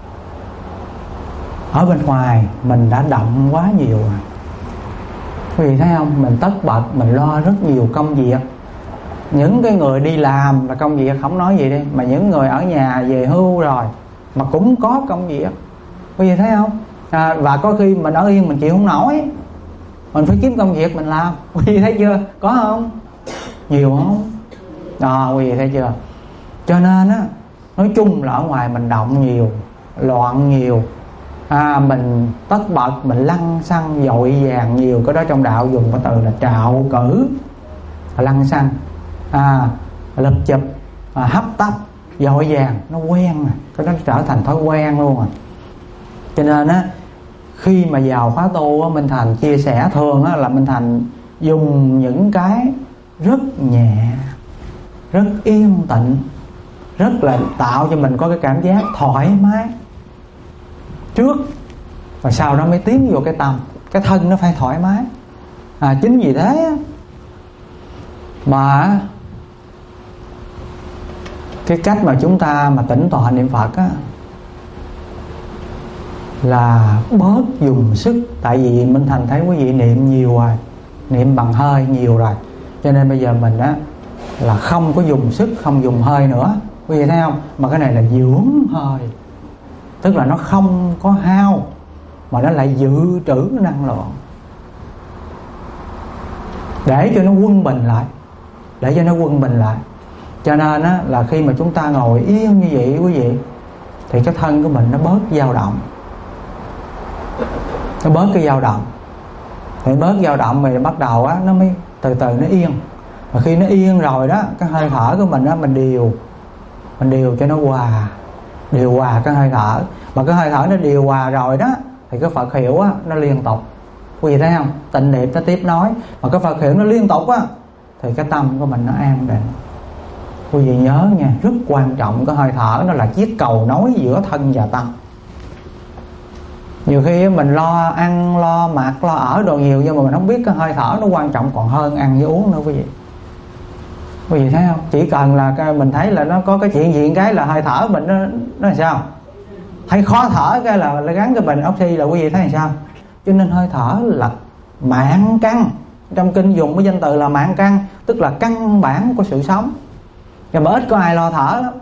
ở bên ngoài mình đã động quá nhiều rồi. Quý vị thấy không? Mình tất bật, mình lo rất nhiều công việc. Những cái người đi làm là công việc không nói gì đi, mà những người ở nhà về hưu rồi mà cũng có công việc. Quý vị thấy không? À, và có khi mình ở yên mình chịu không nổi, mình phải kiếm công việc mình làm. Quý vị thấy chưa? Có không? Nhiều không? À, quý vị thấy chưa? Cho nên á, nói chung là ở ngoài mình động nhiều, loạn nhiều, à, mình tất bật, mình lăng xăng dội vàng nhiều. Cái đó trong đạo dùng cái từ là trạo cử, lăng xăng, à, lập chụp, à, hấp tấp, dội vàng. Nó quen rồi, cái đó trở thành thói quen luôn rồi. Cho nên á, khi mà vào khóa tu á, Minh Thành chia sẻ thường á, là Minh Thành dùng những cái rất nhẹ, rất yên tĩnh, rất là tạo cho mình có cái cảm giác thoải mái trước, và sau đó mới tiến vô cái tâm. Cái thân nó phải thoải mái. À, chính vì thế á, mà cái cách mà chúng ta mà tĩnh tọa niệm Phật á, là bớt dùng sức. Tại vì Minh Thành thấy quý vị niệm nhiều rồi, niệm bằng hơi nhiều rồi, cho nên bây giờ mình á là không có dùng sức, không dùng hơi nữa. Quý vị thấy không? Mà cái này là dưỡng hơi, tức là nó không có hao mà nó lại dự trữ năng lượng. để cho nó quân bình lại, để cho nó quân bình lại. Cho nên á, là khi mà chúng ta ngồi yên như vậy quý vị, thì cái thân của mình nó bớt dao động, nó bớt cái dao động. Thì bớt dao động thì bắt đầu á, nó mới từ từ nó yên. Và khi nó yên rồi đó, cái hơi thở của mình á, mình điều mình điều cho nó hòa, điều hòa cái hơi thở. Mà cái hơi thở nó điều hòa rồi đó, thì cái Phật hiệu á, nó liên tục. Quý vị thấy không? Tịnh niệm nó tiếp nối. Mà cái Phật hiệu nó liên tục á, thì cái tâm của mình nó an định. Quý vị nhớ nha, rất quan trọng cái hơi thở, nó là chiếc cầu nối giữa thân và tâm. Nhiều khi mình lo ăn, lo mặc, lo ở đồ nhiều, nhưng mà mình không biết cái hơi thở nó quan trọng còn hơn ăn với uống nữa quý vị. Quý vị thấy không? Chỉ cần là cái mình thấy là nó có cái chuyện gì cái là hơi thở mình nó nó làm sao? Thấy khó thở cái là, là gắn cái bình oxy là quý vị thấy làm sao? Cho nên hơi thở là mạng căn. Trong kinh dùng cái danh từ là mạng căn, tức là căn bản của sự sống. Và mà ít có ai lo thở lắm.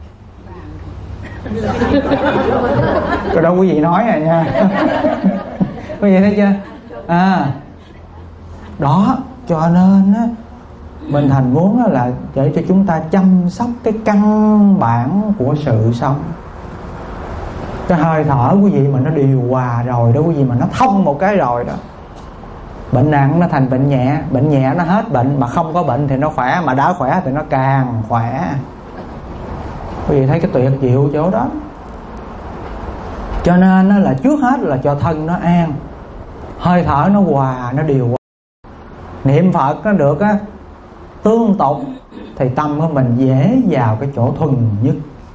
Rồi đâu quý vị nói rồi nha. Quý vị thấy chưa? À, đó, cho nên á, mình thành muốn là để cho chúng ta chăm sóc cái căn bản của sự sống. Cái hơi thở quý vị mà nó điều hòa rồi đó quý vị, mà nó thông một cái rồi đó, bệnh nặng nó thành bệnh nhẹ, bệnh nhẹ nó hết bệnh, mà không có bệnh thì nó khỏe, mà đã khỏe thì nó càng khỏe. Quý vị thấy cái tuyệt diệu chỗ đó. Cho nên nó là trước hết là cho thân nó an, hơi thở nó hòa, nó điều hòa. Niệm Phật nó được á, tương tục, thì tâm của mình dễ vào cái chỗ thuần nhất,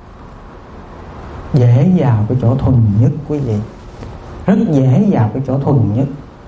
dễ vào cái chỗ thuần nhất quý vị, rất dễ vào cái chỗ thuần nhất.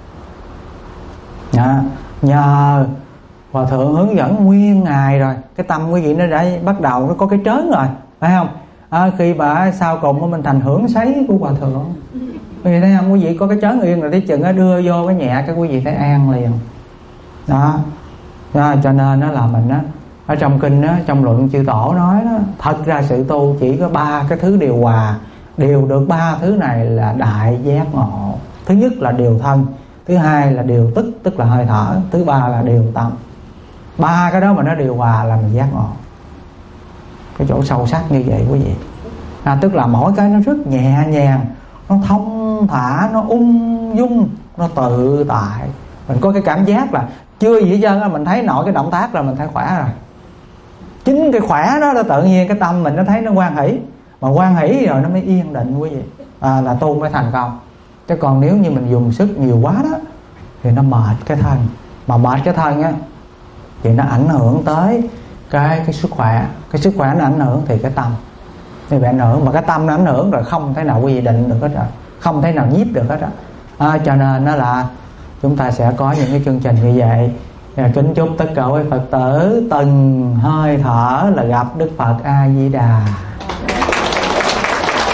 À, nhờ Hòa Thượng hướng dẫn nguyên ngày rồi, cái tâm quý vị nó đã bắt đầu nó có cái trớn rồi, phải không? À, khi mà sau cùng mình thành hưởng sấy của Hòa Thượng, quý vị thấy không? Quý vị có cái trớn yên rồi, tí chừng nó đưa vô cái nhẹ, cái quý vị thấy an liền. Đó, đó cho nên nó là mình á, ở trong kinh á, trong luận chư tổ nói đó, thật ra sự tu chỉ có ba cái thứ điều hòa, điều được ba thứ này là đại giác ngộ. Thứ nhất là điều thân, thứ hai là điều tức, tức là hơi thở, thứ ba là điều tâm. Ba cái đó mà nó điều hòa là mình giác ngộ. Cái chỗ sâu sắc như vậy quý vị. À, tức là mỗi cái nó rất nhẹ nhàng, nó thông thả, nó ung dung, nó tự tại. Mình có cái cảm giác là chưa gì hết trơn, mình thấy nội cái động tác là mình thấy khỏe rồi. Chính cái khỏe đó là tự nhiên cái tâm mình nó thấy nó hoan hỷ. Mà hoan hỷ rồi nó mới yên định quý vị. À, là tu mới thành công. Chứ còn nếu như mình dùng sức nhiều quá đó thì nó mệt cái thân. Mà mệt cái thân á thì nó ảnh hưởng tới cái, cái sức khỏe. Cái sức khỏe nó ảnh hưởng thì cái tâm thì bị ảnh hưởng. Mà cái tâm nó ảnh hưởng rồi không thể nào quý vị định được hết rồi, không thể nào nhiếp được hết rồi. À, cho nên nó là chúng ta sẽ có những cái chương trình như vậy. Và kính chúc tất cả quý Phật tử từng hơi thở là gặp Đức Phật A Di Đà.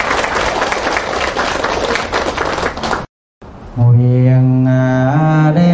Nguyện đem